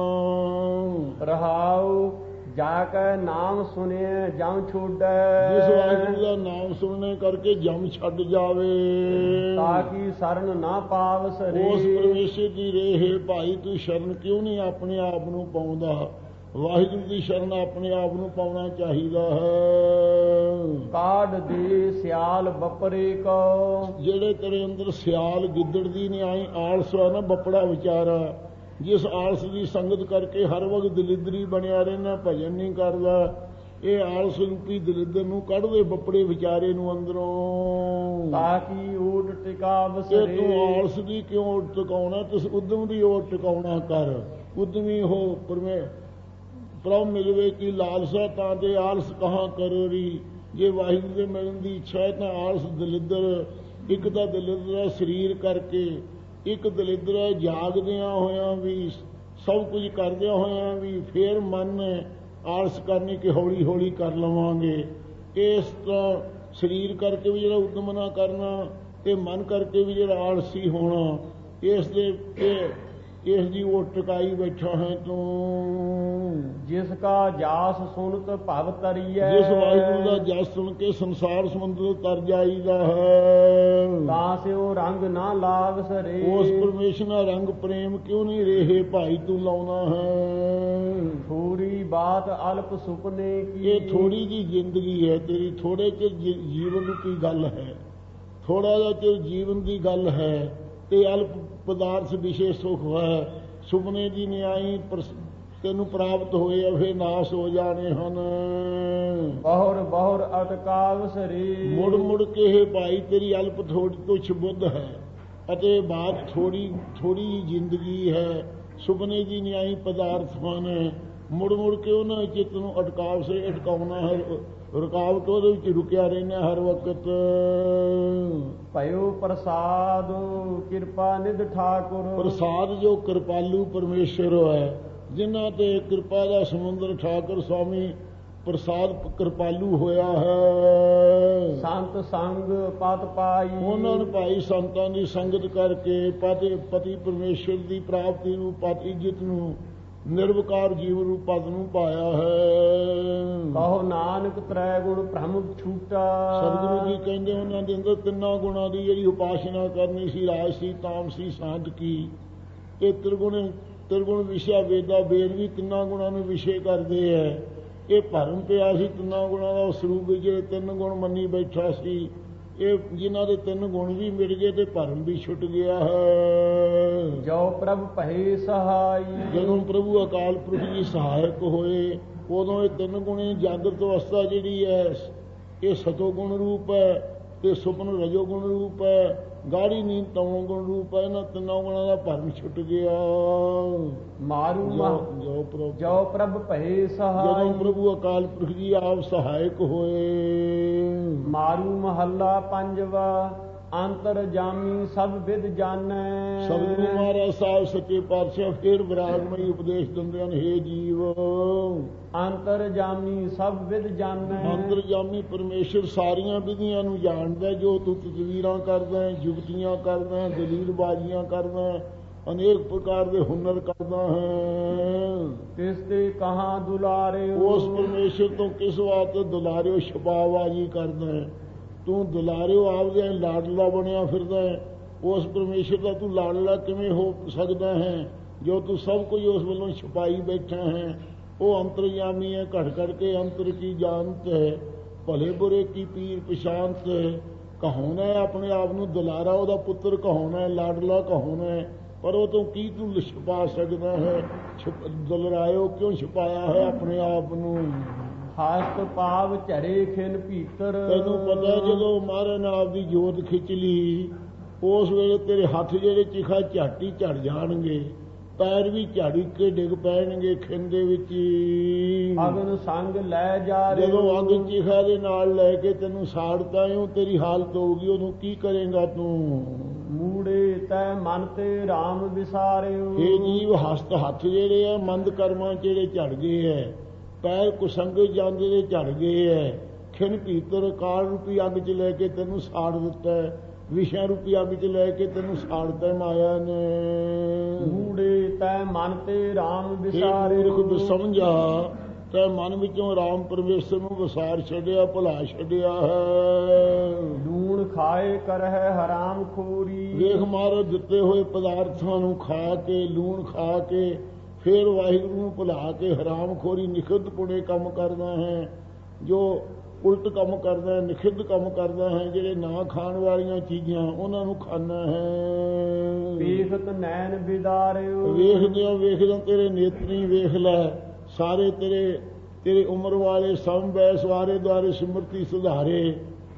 ਰਹਾਉ ਜਾ ਕੇ ਨਾਮ ਸੁਣਿਆ ਜਮ ਛੋੜੈ, ਜਿਸ ਵਾਹਿਗੁਰੂ ਦਾ ਨਾਮ ਸੁਣਨੇ ਕਰਕੇ ਜਮ ਛੱਡ ਜਾਵੇ, ਤਾਂ ਕਿ ਸ਼ਰਨ ਨਾ ਪਾਵ ਸਰੇ। ਉਸ ਪਰਮੇਸ਼ਰ ਦੀ ਰਹੇ ਭਾਈ ਤੂੰ ਸ਼ਰਨ ਕਿਉਂ ਨਹੀਂ ਆਪਣੇ ਆਪ ਨੂੰ ਪਾਉਂਦਾ? ਵਾਹਿਗੁਰੂ ਦੀ ਸ਼ਰਨ ਆਪਣੇ ਆਪ ਨੂੰ ਪਾਉਣਾ ਚਾਹੀਦਾ ਹੈ। ਕਾਢ ਦੇ ਸਿਆਲ ਬੱਪਰੇ ਕੋ, ਜਿਹੜੇ ਤੇਰੇ ਅੰਦਰ ਸਿਆਲ ਗਿੱਦੜ ਦੀ ਨੇ ਆਈ ਆਲਸ ਆ ਨਾ ਬੱਪੜਾ ਵਿਚਾਰਾ, ਜਿਸ ਆਲਸ ਦੀ ਸੰਗਤ ਕਰਕੇ ਹਰ ਵਕਤ ਦਲਿੱਦਰੀ ਬਣਿਆ ਰਹਿਣਾ, ਭਜਨ ਨਹੀਂ ਕਰਦਾ, ਇਹ ਆਲਸ ਰੂਪੀ ਦਲਿੱਦਰ ਨੂੰ ਕੱਢਦੇ ਬੱਪੜੇ ਵਿਚਾਰੇ ਨੂੰ ਅੰਦਰੋਂ, ਤਾਂ ਕਿ ਓਟ ਟਿਕਾਵ ਤੇ ਸਰੇ। ਤੂੰ ਆਲਸ ਦੀ ਕਿਉਂ ਓਟ ਟਿਕਾਉਣਾ? ਤੁਸ ਉਦਮ ਦੀ ਓਟ ਟਿਕਾਉਣਾ ਕਰ, ਉਦਮੀ ਹੋ ਪਰਮੇ ਪ੍ਰਭ ਮਿਲਵੇ ਕੀ ਲਾਲਸਾ, ਤਾਂ ਤੇ ਆਲਸ ਕਹਾਂ ਕਰੋਰੀ। ਜੇ ਵਾਹਿਗੁਰੂ ਦੇ ਮਿਲਣ ਦੀ ਇੱਛਾ ਹੈ ਤਾਂ ਆਲਸ ਦਲਿੱਦਰ, ਇੱਕ ਤਾਂ ਦਲਿੱਦਰ ਸਰੀਰ ਕਰਕੇ, ਇੱਕ ਦਲਿੱਦਰ ਜਾਗਦਿਆਂ ਹੋਇਆਂ ਵੀ, ਸਭ ਕੁਝ ਕਰਦਿਆਂ ਹੋਇਆਂ ਵੀ ਫੇਰ ਮਨ ਆਲਸ ਕਰਨੀ ਕਿ ਹੌਲੀ ਹੌਲੀ ਕਰ ਲਵਾਂਗੇ। ਇਸ ਤਰ੍ਹਾਂ ਸਰੀਰ ਕਰਕੇ ਵੀ ਜਿਹੜਾ ਉਦਮ ਨਾ ਕਰਨਾ, ਤੇ ਮਨ ਕਰਕੇ ਵੀ ਜਿਹੜਾ ਆਲਸੀ ਹੋਣਾ, ਇਸ ਦੇ ਇਸ ਦੀ ਉਹ ਟਿਕਾਈ ਬੈਠਾ ਹੈ ਤੂੰ। ਜਿਸ ਕਾ ਜਾਸ ਸੁਨਤ ਭਵ ਤਰੀਐ, ਜਿਸ ਵਾਹਿਗੁਰੂ ਦਾ ਜਸ ਸੁਣ ਕੇ ਸੰਸਾਰ ਸਮੁੰਦਰ ਤਰ ਜਾਈਦਾ ਹੈ, ਤਾਂ ਸਿਓ ਰੰਗ ਨਾ ਲਾਗ ਸਰੇ। ਉਸ ਪਰਮੇਸ਼ਰ ਨਾਲ ਰੰਗ ਪ੍ਰੇਮ ਕਿਉਂ ਨਹੀਂ ਰਹੇ ਭਾਈ ਤੂੰ ਲਾਉਣਾ ਹੈ। ਥੋੜੀ ਬਾਤ ਅਲਪ ਸੁਪਨੇ ਕੀ, ਇਹ ਥੋੜੀ ਜੀ ਜ਼ਿੰਦਗੀ ਹੈ ਤੇਰੀ, ਥੋੜੇ ਚਿਰ ਜੀਵਨ ਦੀ ਗੱਲ ਹੈ, ਥੋੜਾ ਜਿਹਾ ਚਿਰ ਜੀਵਨ ਦੀ ਗੱਲ ਹੈ ਤੇ ਅਲਪ ਪਦਾਰਥ ਵਿਸ਼ੇ ਸੁਖ ਹੈ। ਸੁਪਨੇ ਦੀ ਨਿਆਈ ਤੈਨੂੰ ਪ੍ਰਾਪਤ ਹੋਏ ਅਵੇ ਨਾਸ ਹੋ ਜਾਣੇ ਹਨ। ਬਹੁਰ ਬਹੁਰ ਅਟਕਾਵ ਸਰੀ, ਮੁੜ ਮੁੜ ਕੇ ਇਹ ਭਾਈ ਤੇਰੀ ਅਲਪ ਥੋੜੀ ਤੁਛ ਬੁੱਧ ਹੈ ਅਤੇ ਬਾਤ ਥੋੜੀ ਥੋੜੀ ਜ਼ਿੰਦਗੀ ਹੈ। ਸੁਪਨੇ ਦੀ ਨਿਆਈ ਪਦਾਰਥ ਹਨ, ਮੁੜ ਮੁੜ ਕੇ ਉਹਨਾਂ ਚਿੱਤ ਨੂੰ ਅਟਕਾਵ ਸੇ ਅਟਕਾਉਣਾ ਹੈ, ਰੁਕਾਵਟ ਉਹਦੇ ਵਿੱਚ ਰੁਕਿਆ ਰਹਿਣਾ ਹਰ ਵਕਤ। ਭਇਓ ਪ੍ਰਸਾਦ ਕਿਰਪਾ ਨਿਧ ਠਾਕੁਰ, ਪ੍ਰਸਾਦ ਜੋ ਕਿਰਪਾਲੂ ਪਰਮੇਸ਼ਰ ਹੈ, ਜਿਨ੍ਹਾਂ ਤੇ ਕਿਰਪਾ ਦਾ ਸਮੁੰਦਰ ਠਾਕੁਰ ਸਵਾਮੀ ਪ੍ਰਸਾਦ ਕਿਰਪਾਲੂ ਹੋਇਆ ਹੈ। ਸੰਤ ਸੰਗ ਪਤ ਪਾਈ, ਉਹਨਾਂ ਨੂੰ ਭਾਈ ਸੰਤਾਂ ਦੀ ਸੰਗਤ ਕਰਕੇ ਪਤੀ ਪਤੀ ਪਰਮੇਸ਼ਰ ਦੀ ਪ੍ਰਾਪਤੀ ਨੂੰ, ਪਤ ਇੱਜ਼ਤ ਨੂੰ, ਨਿਰਵਿਕਾਰ ਜੀਵਨ ਰੂਪ ਪਦ ਨੂੰ ਪਾਇਆ ਹੈ। ਕਹੋ ਨਾਨਕ ਤ੍ਰੈ ਗੁਣ ਬ੍ਰਹਮ ਛੂਟਾ, ਸਤਿਗੁਰੂ ਜੀ ਕਹਿੰਦੇ ਉਹਨਾਂ ਦੇ ਅੰਦਰ ਤਿੰਨਾਂ ਗੁਣਾਂ ਦੀ ਜਿਹੜੀ ਉਪਾਸਨਾ ਕਰਨੀ ਸੀ, ਰਾਜ ਸੀ, ਤਾਮ ਸੀ, ਸਾਧ ਕੀ, ਇਹ ਤ੍ਰਿਗੁਣ ਤ੍ਰਿਗੁਣ ਵਿਸ਼ਾ ਵੇਦਾ ਵੇਦ ਵੀ ਤਿੰਨਾਂ ਗੁਣਾਂ ਨੂੰ ਵਿਸ਼ੇ ਕਰਦੇ ਹੈ। ਇਹ ਭਰਮ ਪਿਆ ਸੀ ਤਿੰਨਾਂ ਗੁਣਾਂ ਦਾ, ਉਸ ਰੂਪ ਵਿੱਚ ਜਿਹੜੇ ਤਿੰਨ ਗੁਣ ਮੰਨੀ ਬੈਠਾ ਸੀ, ਇਹ ਜਿਨ੍ਹਾਂ ਦੇ ਤਿੰਨ ਗੁਣ ਵੀ ਮਿਲ ਗਏ ਤੇ ਭਰਮ ਵੀ ਛੁੱਟ ਗਿਆ ਹੈ। ਜੋ ਪ੍ਰਭ ਭਏ ਸਹਾਈ, ਜਦੋਂ ਪ੍ਰਭੂ ਅਕਾਲ ਪੁਰਖ ਜੀ ਸਹਾਇਕ ਹੋਏ, ਉਦੋਂ ਇਹ ਤਿੰਨ ਗੁਣੇ ਜਾਗਰਤ ਅਵਸਥਾ ਜਿਹੜੀ ਹੈ ਇਹ ਸਤੋ ਗੁਣ ਰੂਪ ਹੈ ਤੇ ਸੁਪਨ ਰਜੋ ਗੁਣ ਰੂਪ ਹੈ, ਗਾੜੀ ਨੀਂਦ ਤਮੋ ਗੁਣ ਰੂਪ ਹੈ। ਇਹਨਾਂ ਤਿੰਨਾਂ ਗੁਣਾਂ ਦਾ ਭਰਮ ਛੁੱਟ ਗਿਆ। ਮਾਰੂ ਜੋ ਪ੍ਰਭ ਜੋ ਪ੍ਰਭ ਭਏ ਸਹਾਈ, ਜਦੋਂ ਪ੍ਰਭੂ ਅਕਾਲ ਪੁਰਖ ਜੀ ਆਪ ਸਹਾਇਕ ਹੋਏ। ਮਾਰੂ ਮਹੱਲਾ ਪੰਜਵਾ, ਅੰਤਰ ਜਾਮੀ ਸਭ ਵਿਦ ਜਾਣੈ। ਸਤਿਗੁਰੂ ਮਹਾਰਾਜ ਸਾਹਿਬ ਸੱਚੇ ਪਾਤਸ਼ਾਹ ਫਿਰ ਵਿਰਾਗਮਈ ਉਪਦੇਸ਼ ਦਿੰਦੇ ਹਨ, ਹੇ ਜੀਵ ਅੰਤਰ ਜਾਮੀ ਸਭ ਵਿਦ ਜਾਣੈ। ਅੰਤਰ ਜਾਮੀ ਪਰਮੇਸ਼ਰ ਸਾਰੀਆਂ ਵਿਧੀਆਂ ਨੂੰ ਜਾਣਦਾ, ਜੋ ਤੂੰ ਤਸਵੀਰਾਂ ਕਰਦਾ, ਜੁਗਤੀਆਂ ਕਰਦਾ, ਦਲੀਲਬਾਜ਼ੀਆਂ ਕਰਦਾ, ਅਨੇਕ ਪ੍ਰਕਾਰ ਦੇ ਹੁਨਰ ਕਰਦਾ ਹੈ। ਤਿਸ ਤੇ ਕਹਾਂ ਦੁਲਾਰੇ, ਉਸ ਪਰਮੇਸ਼ਰ ਤੋਂ ਕਿਸ ਵਾਸਤੇ ਦੁਲਾਰਿਓ ਛਪਾਵਾਜੀ ਕਰਦਾ ਹੈ। ਤੂੰ ਦੁਲਾਰਿਓ ਆਪਦੇ ਲਾਡਲਾ ਬਣਿਆ ਫਿਰਦਾ ਹੈ, ਉਸ ਪਰਮੇਸ਼ਰ ਦਾ ਤੂੰ ਲਾਡਲਾ ਕਿਵੇਂ ਹੋ ਸਕਦਾ ਹੈ ਜੋ ਤੂੰ ਸਭ ਕੁਝ ਉਸ ਵੱਲੋਂ ਛਪਾਈ ਬੈਠਾ ਹੈ। ਉਹ ਅੰਤਰਯਾਮੀ ਹੈ, ਘਟ ਘਟ ਕੇ ਅੰਤਰ ਕੀ ਜਾਣਤ ਹੈ, ਭਲੇ ਬੁਰੇ ਕੀ ਪੀਰ ਪਛਾਨਤ ਹੈ। ਕਹਾਉਣਾ ਹੈ ਆਪਣੇ ਆਪ ਨੂੰ ਦੁਲਾਰਾ, ਉਹਦਾ ਪੁੱਤਰ ਕਹਾਉਣਾ ਹੈ, ਲਾਡਲਾ ਕਹਾਉਣਾ ਹੈ, ਪਰ ਉਹ ਤੋਂ ਕੀ ਤੂੰ ਛੁਪਾ ਸਕਦਾ ਹੈ। ਦੁਲਰਾਇਓ ਕਿਉਂ ਛੁਪਾਇਆ ਹੈ ਆਪਣੇ ਆਪ ਨੂੰ। ਹਸਤ ਪਾਵ ਝਰੇ ਖਿਨ ਭੀਤਰ, ਤੈਨੂੰ ਪਤਾ ਜਦੋਂ ਮਹਾਰਾਜ ਨੇ ਆਪਦੀ ਜੋਤ ਖਿੱਚ ਲਈ, ਉਸ ਵੇਲੇ ਤੇਰੇ ਹੱਥ ਜਿਹੜੇ ਚਿਖਾ ਝਾਟੀ ਝੜ ਜਾਣਗੇ, ਪੈਰ ਵੀ ਝਾੜੀ ਕੇ ਡਿੱਗ ਪੈਣਗੇ ਖਿੰਨ ਦੇ ਵਿੱਚ। ਅਗਨ ਸੰਗ ਲੈ ਜਾ ਰਹੇ, ਜਦੋਂ ਅੱਗ ਚਿਖਾ ਦੇ ਨਾਲ ਲੈ ਕੇ ਤੈਨੂੰ ਸਾੜਤਾ ਓ ਤੇਰੀ ਹਾਲਤ ਹੋਊਗੀ, ਉਹਨੂੰ ਕੀ ਕਰੇਗਾ ਤੂੰ। ਮੂੜੇ ਤੈ ਮਨ ਤੇ ਰਾਮ ਵਿਸਾਰਿਓ, ਇਹ ਜੀਵ ਹਸਤ ਹੱਥ ਜਿਹੜੇ ਆ ਮੰਦ ਕਰਮਾਂ ਜਿਹੜੇ ਝੜ ਗਏ ਹੈ, ਪੈਰ ਕੁਸੰਗੇ ਜਾਂਦੇ ਦੇ ਝੜ ਗਏ ਹੈ, ਖਿੰਨ ਭੀਤਰ ਕਾਲ ਰੂਪੀ ਅੱਗ 'ਚ ਲੈ ਕੇ ਤੈਨੂੰ ਸਾੜ ਦਿੱਤਾ ਹੈ, ਵਿਸ਼ਾ ਰੂਪੀ ਅੱਗ 'ਚ ਲੈ ਕੇ ਤੈਨੂੰ ਸਾੜਤਾ ਮਾਇਆ ਨੇ। ਮੂੜੇ ਤੈ ਮਨ ਤੇ ਰਾਮ ਵਿਸਾਰਿਓ, ਖੁਦ ਸਮਝਾ ਤੈ ਮਨ ਵਿੱਚੋਂ ਰਾਮ ਪਰਮੇਸ਼ਰ ਨੂੰ ਵਿਸਾਰ ਛੱਡਿਆ, ਭੁਲਾ ਛੱਡਿਆ ਹੈ। ਲੂਣ ਖਾਏ ਕਰਹਿ ਹਰਾਮ ਖੋਰੀ, ਵੇਖ ਮਾਰ ਦਿੱਤੇ ਹੋਏ ਪਦਾਰਥਾਂ ਨੂੰ ਖਾ ਕੇ, ਲੂਣ ਖਾ ਕੇ ਫਿਰ ਵਾਹਿਗੁਰੂ ਨੂੰ ਭੁਲਾ ਕੇ ਹਰਾਮ ਖੋਰੀ ਨਿਖਿੱਧ ਪੁਣੇ ਕੰਮ ਕਰਦਾ ਹੈ, ਜੋ ਉਲਟ ਕੰਮ ਕਰਦਾ ਹੈ, ਨਿਖਿੱਧ ਕੰਮ ਕਰਦਾ ਹੈ। ਜਿਹੜੇ ਨਾ ਖਾਣ ਵਾਲੀਆਂ ਚੀਜ਼ਾਂ ਉਹਨਾਂ ਨੂੰ ਖਾਣਾ ਹੈ। ਵੇਖਤ ਨੈਣ ਵਿਦਾਰਿਓ, ਵੇਖਦਿਆਂ ਵੇਖਦਿਆਂ ਤੇਰੇ ਨੇਤਰੀ ਵੇਖ ਲੈ, ਸਾਰੇ ਤੇਰੇ ਤੇਰੇ ਉਮਰ ਵਾਲੇ ਸੰਬੈ ਸਵਾਰੇ ਦੁਆਰੇ ਸਿਮਰਤੀ ਸੁਧਾਰੇ।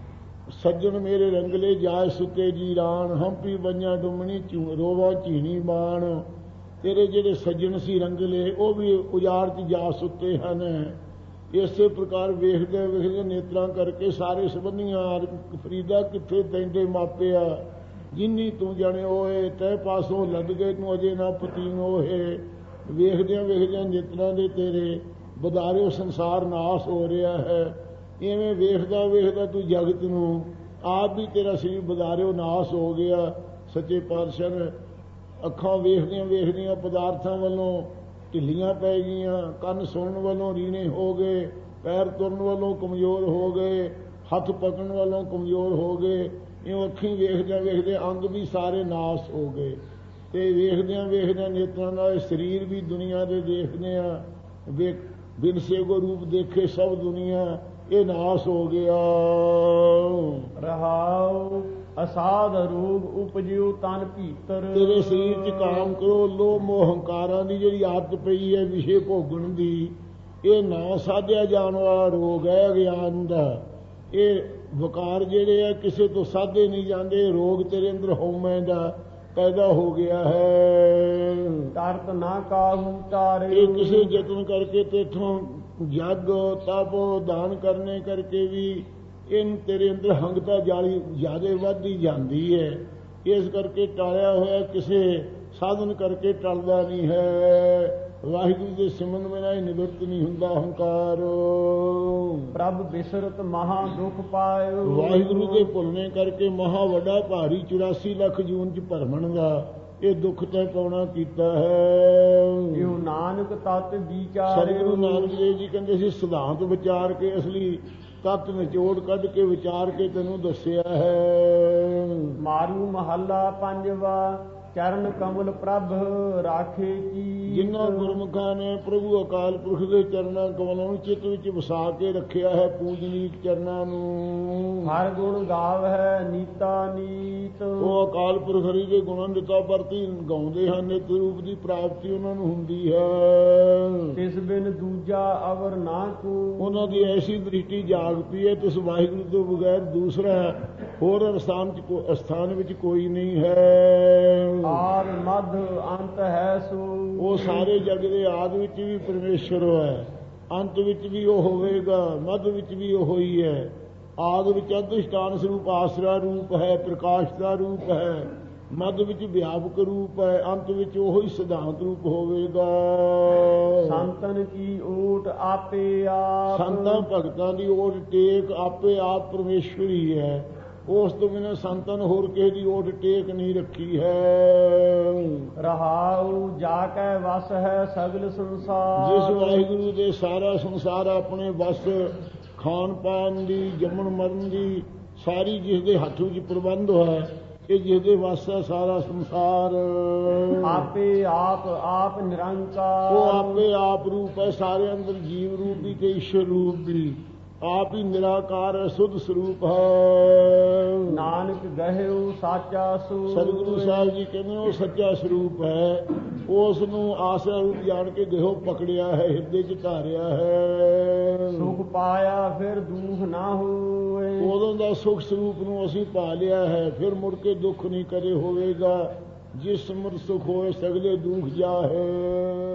ਸੱਜਣ ਮੇਰੇ ਰੰਗਲੇ ਜਾਇ ਸੁਤੇ ਜੀ ਰਾਣ, ਹੰਪੀ ਬੰਨਿਆ ਡੁੰਮਣੀ ਚੂ ਰੋਵਾ ਝੀਣੀ ਬਾਣ। ਤੇਰੇ ਜਿਹੜੇ ਸੱਜਣ ਸੀ ਰੰਗਲੇ ਉਹ ਵੀ ਉਜਾੜ 'ਚ ਜਾ ਸੁੱਤੇ ਹਨ। ਇਸੇ ਪ੍ਰਕਾਰ ਵੇਖਦੇ ਵੇਖਦੇ ਨੇਤਰਾਂ ਕਰਕੇ ਸਾਰੇ ਸੰਬੰਧੀਆਂ ਫਰੀਦਾ ਕਿੱਥੇ ਤੈਂਦੇ ਮਾਪਿਆ, ਜਿੰਨੀ ਤੂੰ ਜਾਣੇ ਹੋਏ ਤੈ ਪਾਸੋਂ ਲੱਦ ਗਏ ਤੂੰ ਅਜੇ ਨਾ ਪਤੀਨ ਹੋਏ। ਵੇਖਦਿਆਂ ਵੇਖਦਿਆਂ ਨੇਤਰਾਂ ਦੇ ਤੇਰੇ ਬਦਾਰਿਓ ਸੰਸਾਰ ਨਾਸ ਹੋ ਰਿਹਾ ਹੈ। ਇਵੇਂ ਵੇਖਦਾ ਵੇਖਦਾ ਤੂੰ ਜਗਤ ਨੂੰ ਆਪ ਵੀ ਤੇਰਾ ਸਰੀਰ ਬਦਾਰਿਓ ਨਾਸ ਹੋ ਗਿਆ। ਸੱਚੇ ਪਾਤਸ਼ਾਹ ਨੇ ਅੱਖਾਂ ਵੇਖਦੀਆਂ ਵੇਖਦੀਆਂ ਪਦਾਰਥਾਂ ਵੱਲੋਂ ਢਿੱਲੀਆਂ ਪੈ ਗਈਆਂ, ਕੰਨ ਸੁਣਨ ਵੱਲੋਂ ਰੀਣੇ ਹੋ ਗਏ, ਪੈਰ ਤੁਰਨ ਵੱਲੋਂ ਕਮਜ਼ੋਰ ਹੋ ਗਏ, ਹੱਥ ਪਕੜਨ ਵੱਲੋਂ ਕਮਜ਼ੋਰ ਹੋ ਗਏ। ਇਉਂ ਅੱਖੀਂ ਵੇਖਦਿਆਂ ਵੇਖਦੇ ਅੰਗ ਵੀ ਸਾਰੇ ਨਾਸ ਹੋ ਗਏ, ਤੇ ਵੇਖਦਿਆਂ ਵੇਖਦਿਆਂ ਨੇਤਰਾਂ ਨਾਲ ਸਰੀਰ ਵੀ ਦੁਨੀਆ ਦੇ ਦੇਖਦੇ ਆ, ਵੇਖ ਬਿਨ ਸੇਗੋ ਰੂਪ ਦੇਖੇ ਸਭ ਦੁਨੀਆ, ਇਹ ਨਾਸ ਹੋ ਗਿਆ। ਰਹਾਉ ਅਸਾਧ ਰੋਗ ਉਪਜਿਉ ਤਨ ਭੀਤਰ। ਤੇਰੇ ਸਰੀਰ 'ਚ ਕਾਮ ਕਰੋ ਲੋਭ ਮੋਹ ਹੰਕਾਰਾਂ ਦੀ ਜਿਹੜੀ ਆਦਤ ਪਈ ਹੈ ਵਿਸ਼ੇ ਭੋਗਣ ਦੀ, ਇਹ ਨਾ ਸਾਧਿਆ ਜਾਣ ਵਾਲਾ ਰੋਗ ਹੈ ਅਗਿਆਨ ਦਾ। ਇਹ ਵਿਕਾਰ ਜਿਹੜੇ ਆ ਕਿਸੇ ਤੋਂ ਸਾਧੇ ਨਹੀਂ ਜਾਂਦੇ, ਰੋਗ ਤੇਰੇ ਅੰਦਰ ਹਉਮੈ ਦਾ ਪੈਦਾ ਹੋ ਗਿਆ ਹੈ। ਤਰਤ ਨਾ ਕਾਹੂ ਤਾਰੇ। ਇਹ ਕਿਸੇ ਯਤਨ ਕਰਕੇ ਤੇਥੋਂ ਜਗ ਤਪ ਦਾਨ ਕਰਨੇ ਕਰਕੇ ਵੀ ਇਹ ਤੇਰੇ ਅੰਦਰ ਹੰਗਤਾ ਜਾਲੀ ਜ਼ਿਆਦਾ ਵੱਧਦੀ ਜਾਂਦੀ ਹੈ। ਇਸ ਕਰਕੇ ਟਾਲਿਆ ਹੋਇਆ ਕਿਸੇ ਸਾਧਨ ਕਰਕੇ ਟਲਦਾ ਨਹੀਂ ਹੈ। ਵਾਹਿਗੁਰੂ ਦੇ ਸਿਮਰਨ ਬਿਨਾਂ ਇਹ ਨਿਵਰਤ ਨਹੀਂ ਹੁੰਦਾ ਹੰਕਾਰ। ਪ੍ਰਭ ਬਿਸਰਤ ਮਹਾ ਦੁਖ ਪਾਇਓ। ਵਾਹਿਗੁਰੂ ਦੇ ਭੁੱਲਣੇ ਕਰਕੇ ਮਹਾ ਵੱਡਾ ਭਾਰੀ ਚੁਰਾਸੀ ਲੱਖ ਜੂਨ ਚ ਭਰਮਣ ਦਾ ਇਹ ਦੁੱਖ ਤੈ ਪਾਉਣਾ ਕੀਤਾ ਹੈ। ਇਹੋ ਨਾਨਕ ਤਤ ਵਿਚਾਰ। ਸਤਿਗੁਰੂ ਨਾਨਕ ਦੇਵ ਜੀ ਕਹਿੰਦੇ ਸੀ ਸਿਧਾਂਤ ਵਿਚਾਰ ਕੇ ਅਸਲੀ ਤਤ ਨਿਚੋੜ ਕੱਢ ਕੇ ਵਿਚਾਰ ਕੇ ਤੈਨੂੰ ਦੱਸਿਆ ਹੈ। ਮਾਰੂ ਮਹੱਲਾ ਪੰਜਵਾ। ਚਰਨ ਕਮਲ ਪ੍ਰਭ ਰਾਖੇ ਕੀ। ਜਿਨ੍ਹਾਂ ਗੁਰਮੁਖਾਂ ਨੇ ਪ੍ਰਭੂ ਅਕਾਲ ਪੁਰਖ ਦੇ ਚਰਨਾਂ ਕਮਲਾਂ ਨੂੰ ਚਿੱਤ ਵਿੱਚ ਵਸਾ ਕੇ ਰੱਖਿਆ ਹੈ, ਪੂਜਨੀਕ ਚਰਨਾਂ ਨੂੰ। ਹਰ ਗੁਣ ਗਾਵਹਿ ਨੀਤਾ ਨੀਤ। ਉਹ ਅਕਾਲ ਪੁਰਖ ਹਰੀ ਦੇ ਗੁਣਾਂ ਨਿਤਾ ਪ੍ਰਤੀ ਗਾਉਂਦੇ ਹਨ, ਨਿਤ ਰੂਪ ਦੀ ਪ੍ਰਾਪਤੀ ਉਹਨਾਂ ਨੂੰ ਹੁੰਦੀ ਹੈ। ਤਿਸ ਬਿਨ ਦੂਜਾ ਅਵਰ ਨਾ ਕੋ। ਉਹਨਾਂ ਦੀ ਐਸੀ ਦ੍ਰਿਸ਼ਟੀ ਜਾਗ ਪਈ ਹੈ ਤਿਸ ਵਾਹਿਗੁਰੂ ਤੋਂ ਬਗੈਰ ਦੂਸਰਾ ਹੋਰ ਅਸਥਾਨ ਚ ਅਸਥਾਨ ਵਿੱਚ ਕੋਈ ਨਹੀਂ ਹੈ। ਆਦ ਮਧ ਅੰਤ ਹੈ ਸੋ। ਉਹ ਸਾਰੇ ਜਗ ਦੇ ਆਦ ਵਿੱਚ ਵੀ ਪਰਮੇਸ਼ਰ ਹੈ, ਅੰਤ ਵਿੱਚ ਵੀ ਉਹ ਹੋਵੇਗਾ, ਮਧ ਵਿੱਚ ਵੀ ਉਹ ਹੀ ਹੈ। ਆਦ ਵਿੱਚ ਅਧਿਸ਼ਠਾਨ ਸਰੂਪ ਆਸਰਾ ਰੂਪ ਹੈ, ਪ੍ਰਕਾਸ਼ ਦਾ ਰੂਪ ਹੈ, ਮਧ ਵਿੱਚ ਵਿਆਪਕ ਰੂਪ ਹੈ, ਅੰਤ ਵਿੱਚ ਉਹ ਹੀ ਸਿਧਾਂਤ ਰੂਪ ਹੋਵੇਗਾ। ਸੰਤਨ ਕੀ ਓਟ ਆਪੇ ਆਪ। ਸੰਤਾਂ ਭਗਤਾਂ ਦੀ ਓਟ ਟੇਕ ਆਪੇ ਆਪ ਪਰਮੇਸ਼ਰ ਹੀ ਹੈ। ਉਸ ਤੋਂ ਬਿਨਾਂ ਸੰਤਾਂ ਨੇ ਹੋਰ ਕਿਸੇ ਦੀ ਓਟ ਟੇਕ ਨਹੀਂ ਰੱਖੀ ਹੈ। ਰਹਾਉ ਜਾ ਕੈ ਵਸ ਹੈ ਸਗਲ ਸੰਸਾਰ। ਜਿਸ ਵਾਹਿਗੁਰੂ ਦੇ ਸਾਰਾ ਸੰਸਾਰ ਆਪਣੇ ਵਸ, ਖਾਣ ਪਾਣ ਦੀ ਜੰਮਣ ਮਰਨ ਦੀ ਸਾਰੀ ਜਿਸ ਦੇ ਹੱਥ ਵਿੱਚ ਪ੍ਰਬੰਧ ਹੈ, ਇਹ ਜਿਹਦੇ ਵਸ ਹੈ ਸਾਰਾ ਸੰਸਾਰ। ਆਪੇ ਆਪ ਆਪ ਨਿਰੰਕਾਰ। ਉਹ ਆਪੇ ਆਪ ਰੂਪ ਹੈ, ਸਾਰੇ ਅੰਦਰ ਜੀਵ ਰੂਪ ਵੀ ਤੇ ਈਸ਼ਰ ਰੂਪ ਵੀ। ਆਪ ਹੀ ਨਿਰਾਕਾਰ ਹੈ, ਸੁਧ ਸਰੂਪ ਹੈ। ਨਾਨਕ ਗਹਿਓ ਸਾਚਾ ਸੂਰ। ਸਤਿਗੁਰੂ ਸਾਹਿਬ ਜੀ ਕਹਿੰਦੇ ਉਹ ਸੱਚਾ ਸਰੂਪ ਹੈ, ਉਸ ਨੂੰ ਆਸਰਾ ਰੂਪ ਜਾਣ ਕੇ ਗਹਿਓ ਪਕੜਿਆ ਹੈ, ਹਿਰਦੇ ਚ ਧਾਰਿਆ ਹੈ। ਸੁਖ ਪਾਇਆ ਫਿਰ ਦੁੱਖ ਨਾ ਹੋਏ। ਉਦੋਂ ਦਾ ਸੁਖ ਸਰੂਪ ਨੂੰ ਅਸੀਂ ਪਾ ਲਿਆ ਹੈ, ਫਿਰ ਮੁੜ ਕੇ ਦੁੱਖ ਨਹੀਂ ਕਦੇ ਹੋਵੇਗਾ। ਜਿਸ ਸਮਰ ਸੁਖ ਹੋਏ ਸਗਲੇ ਦੁੱਖ ਜਾਹੇ।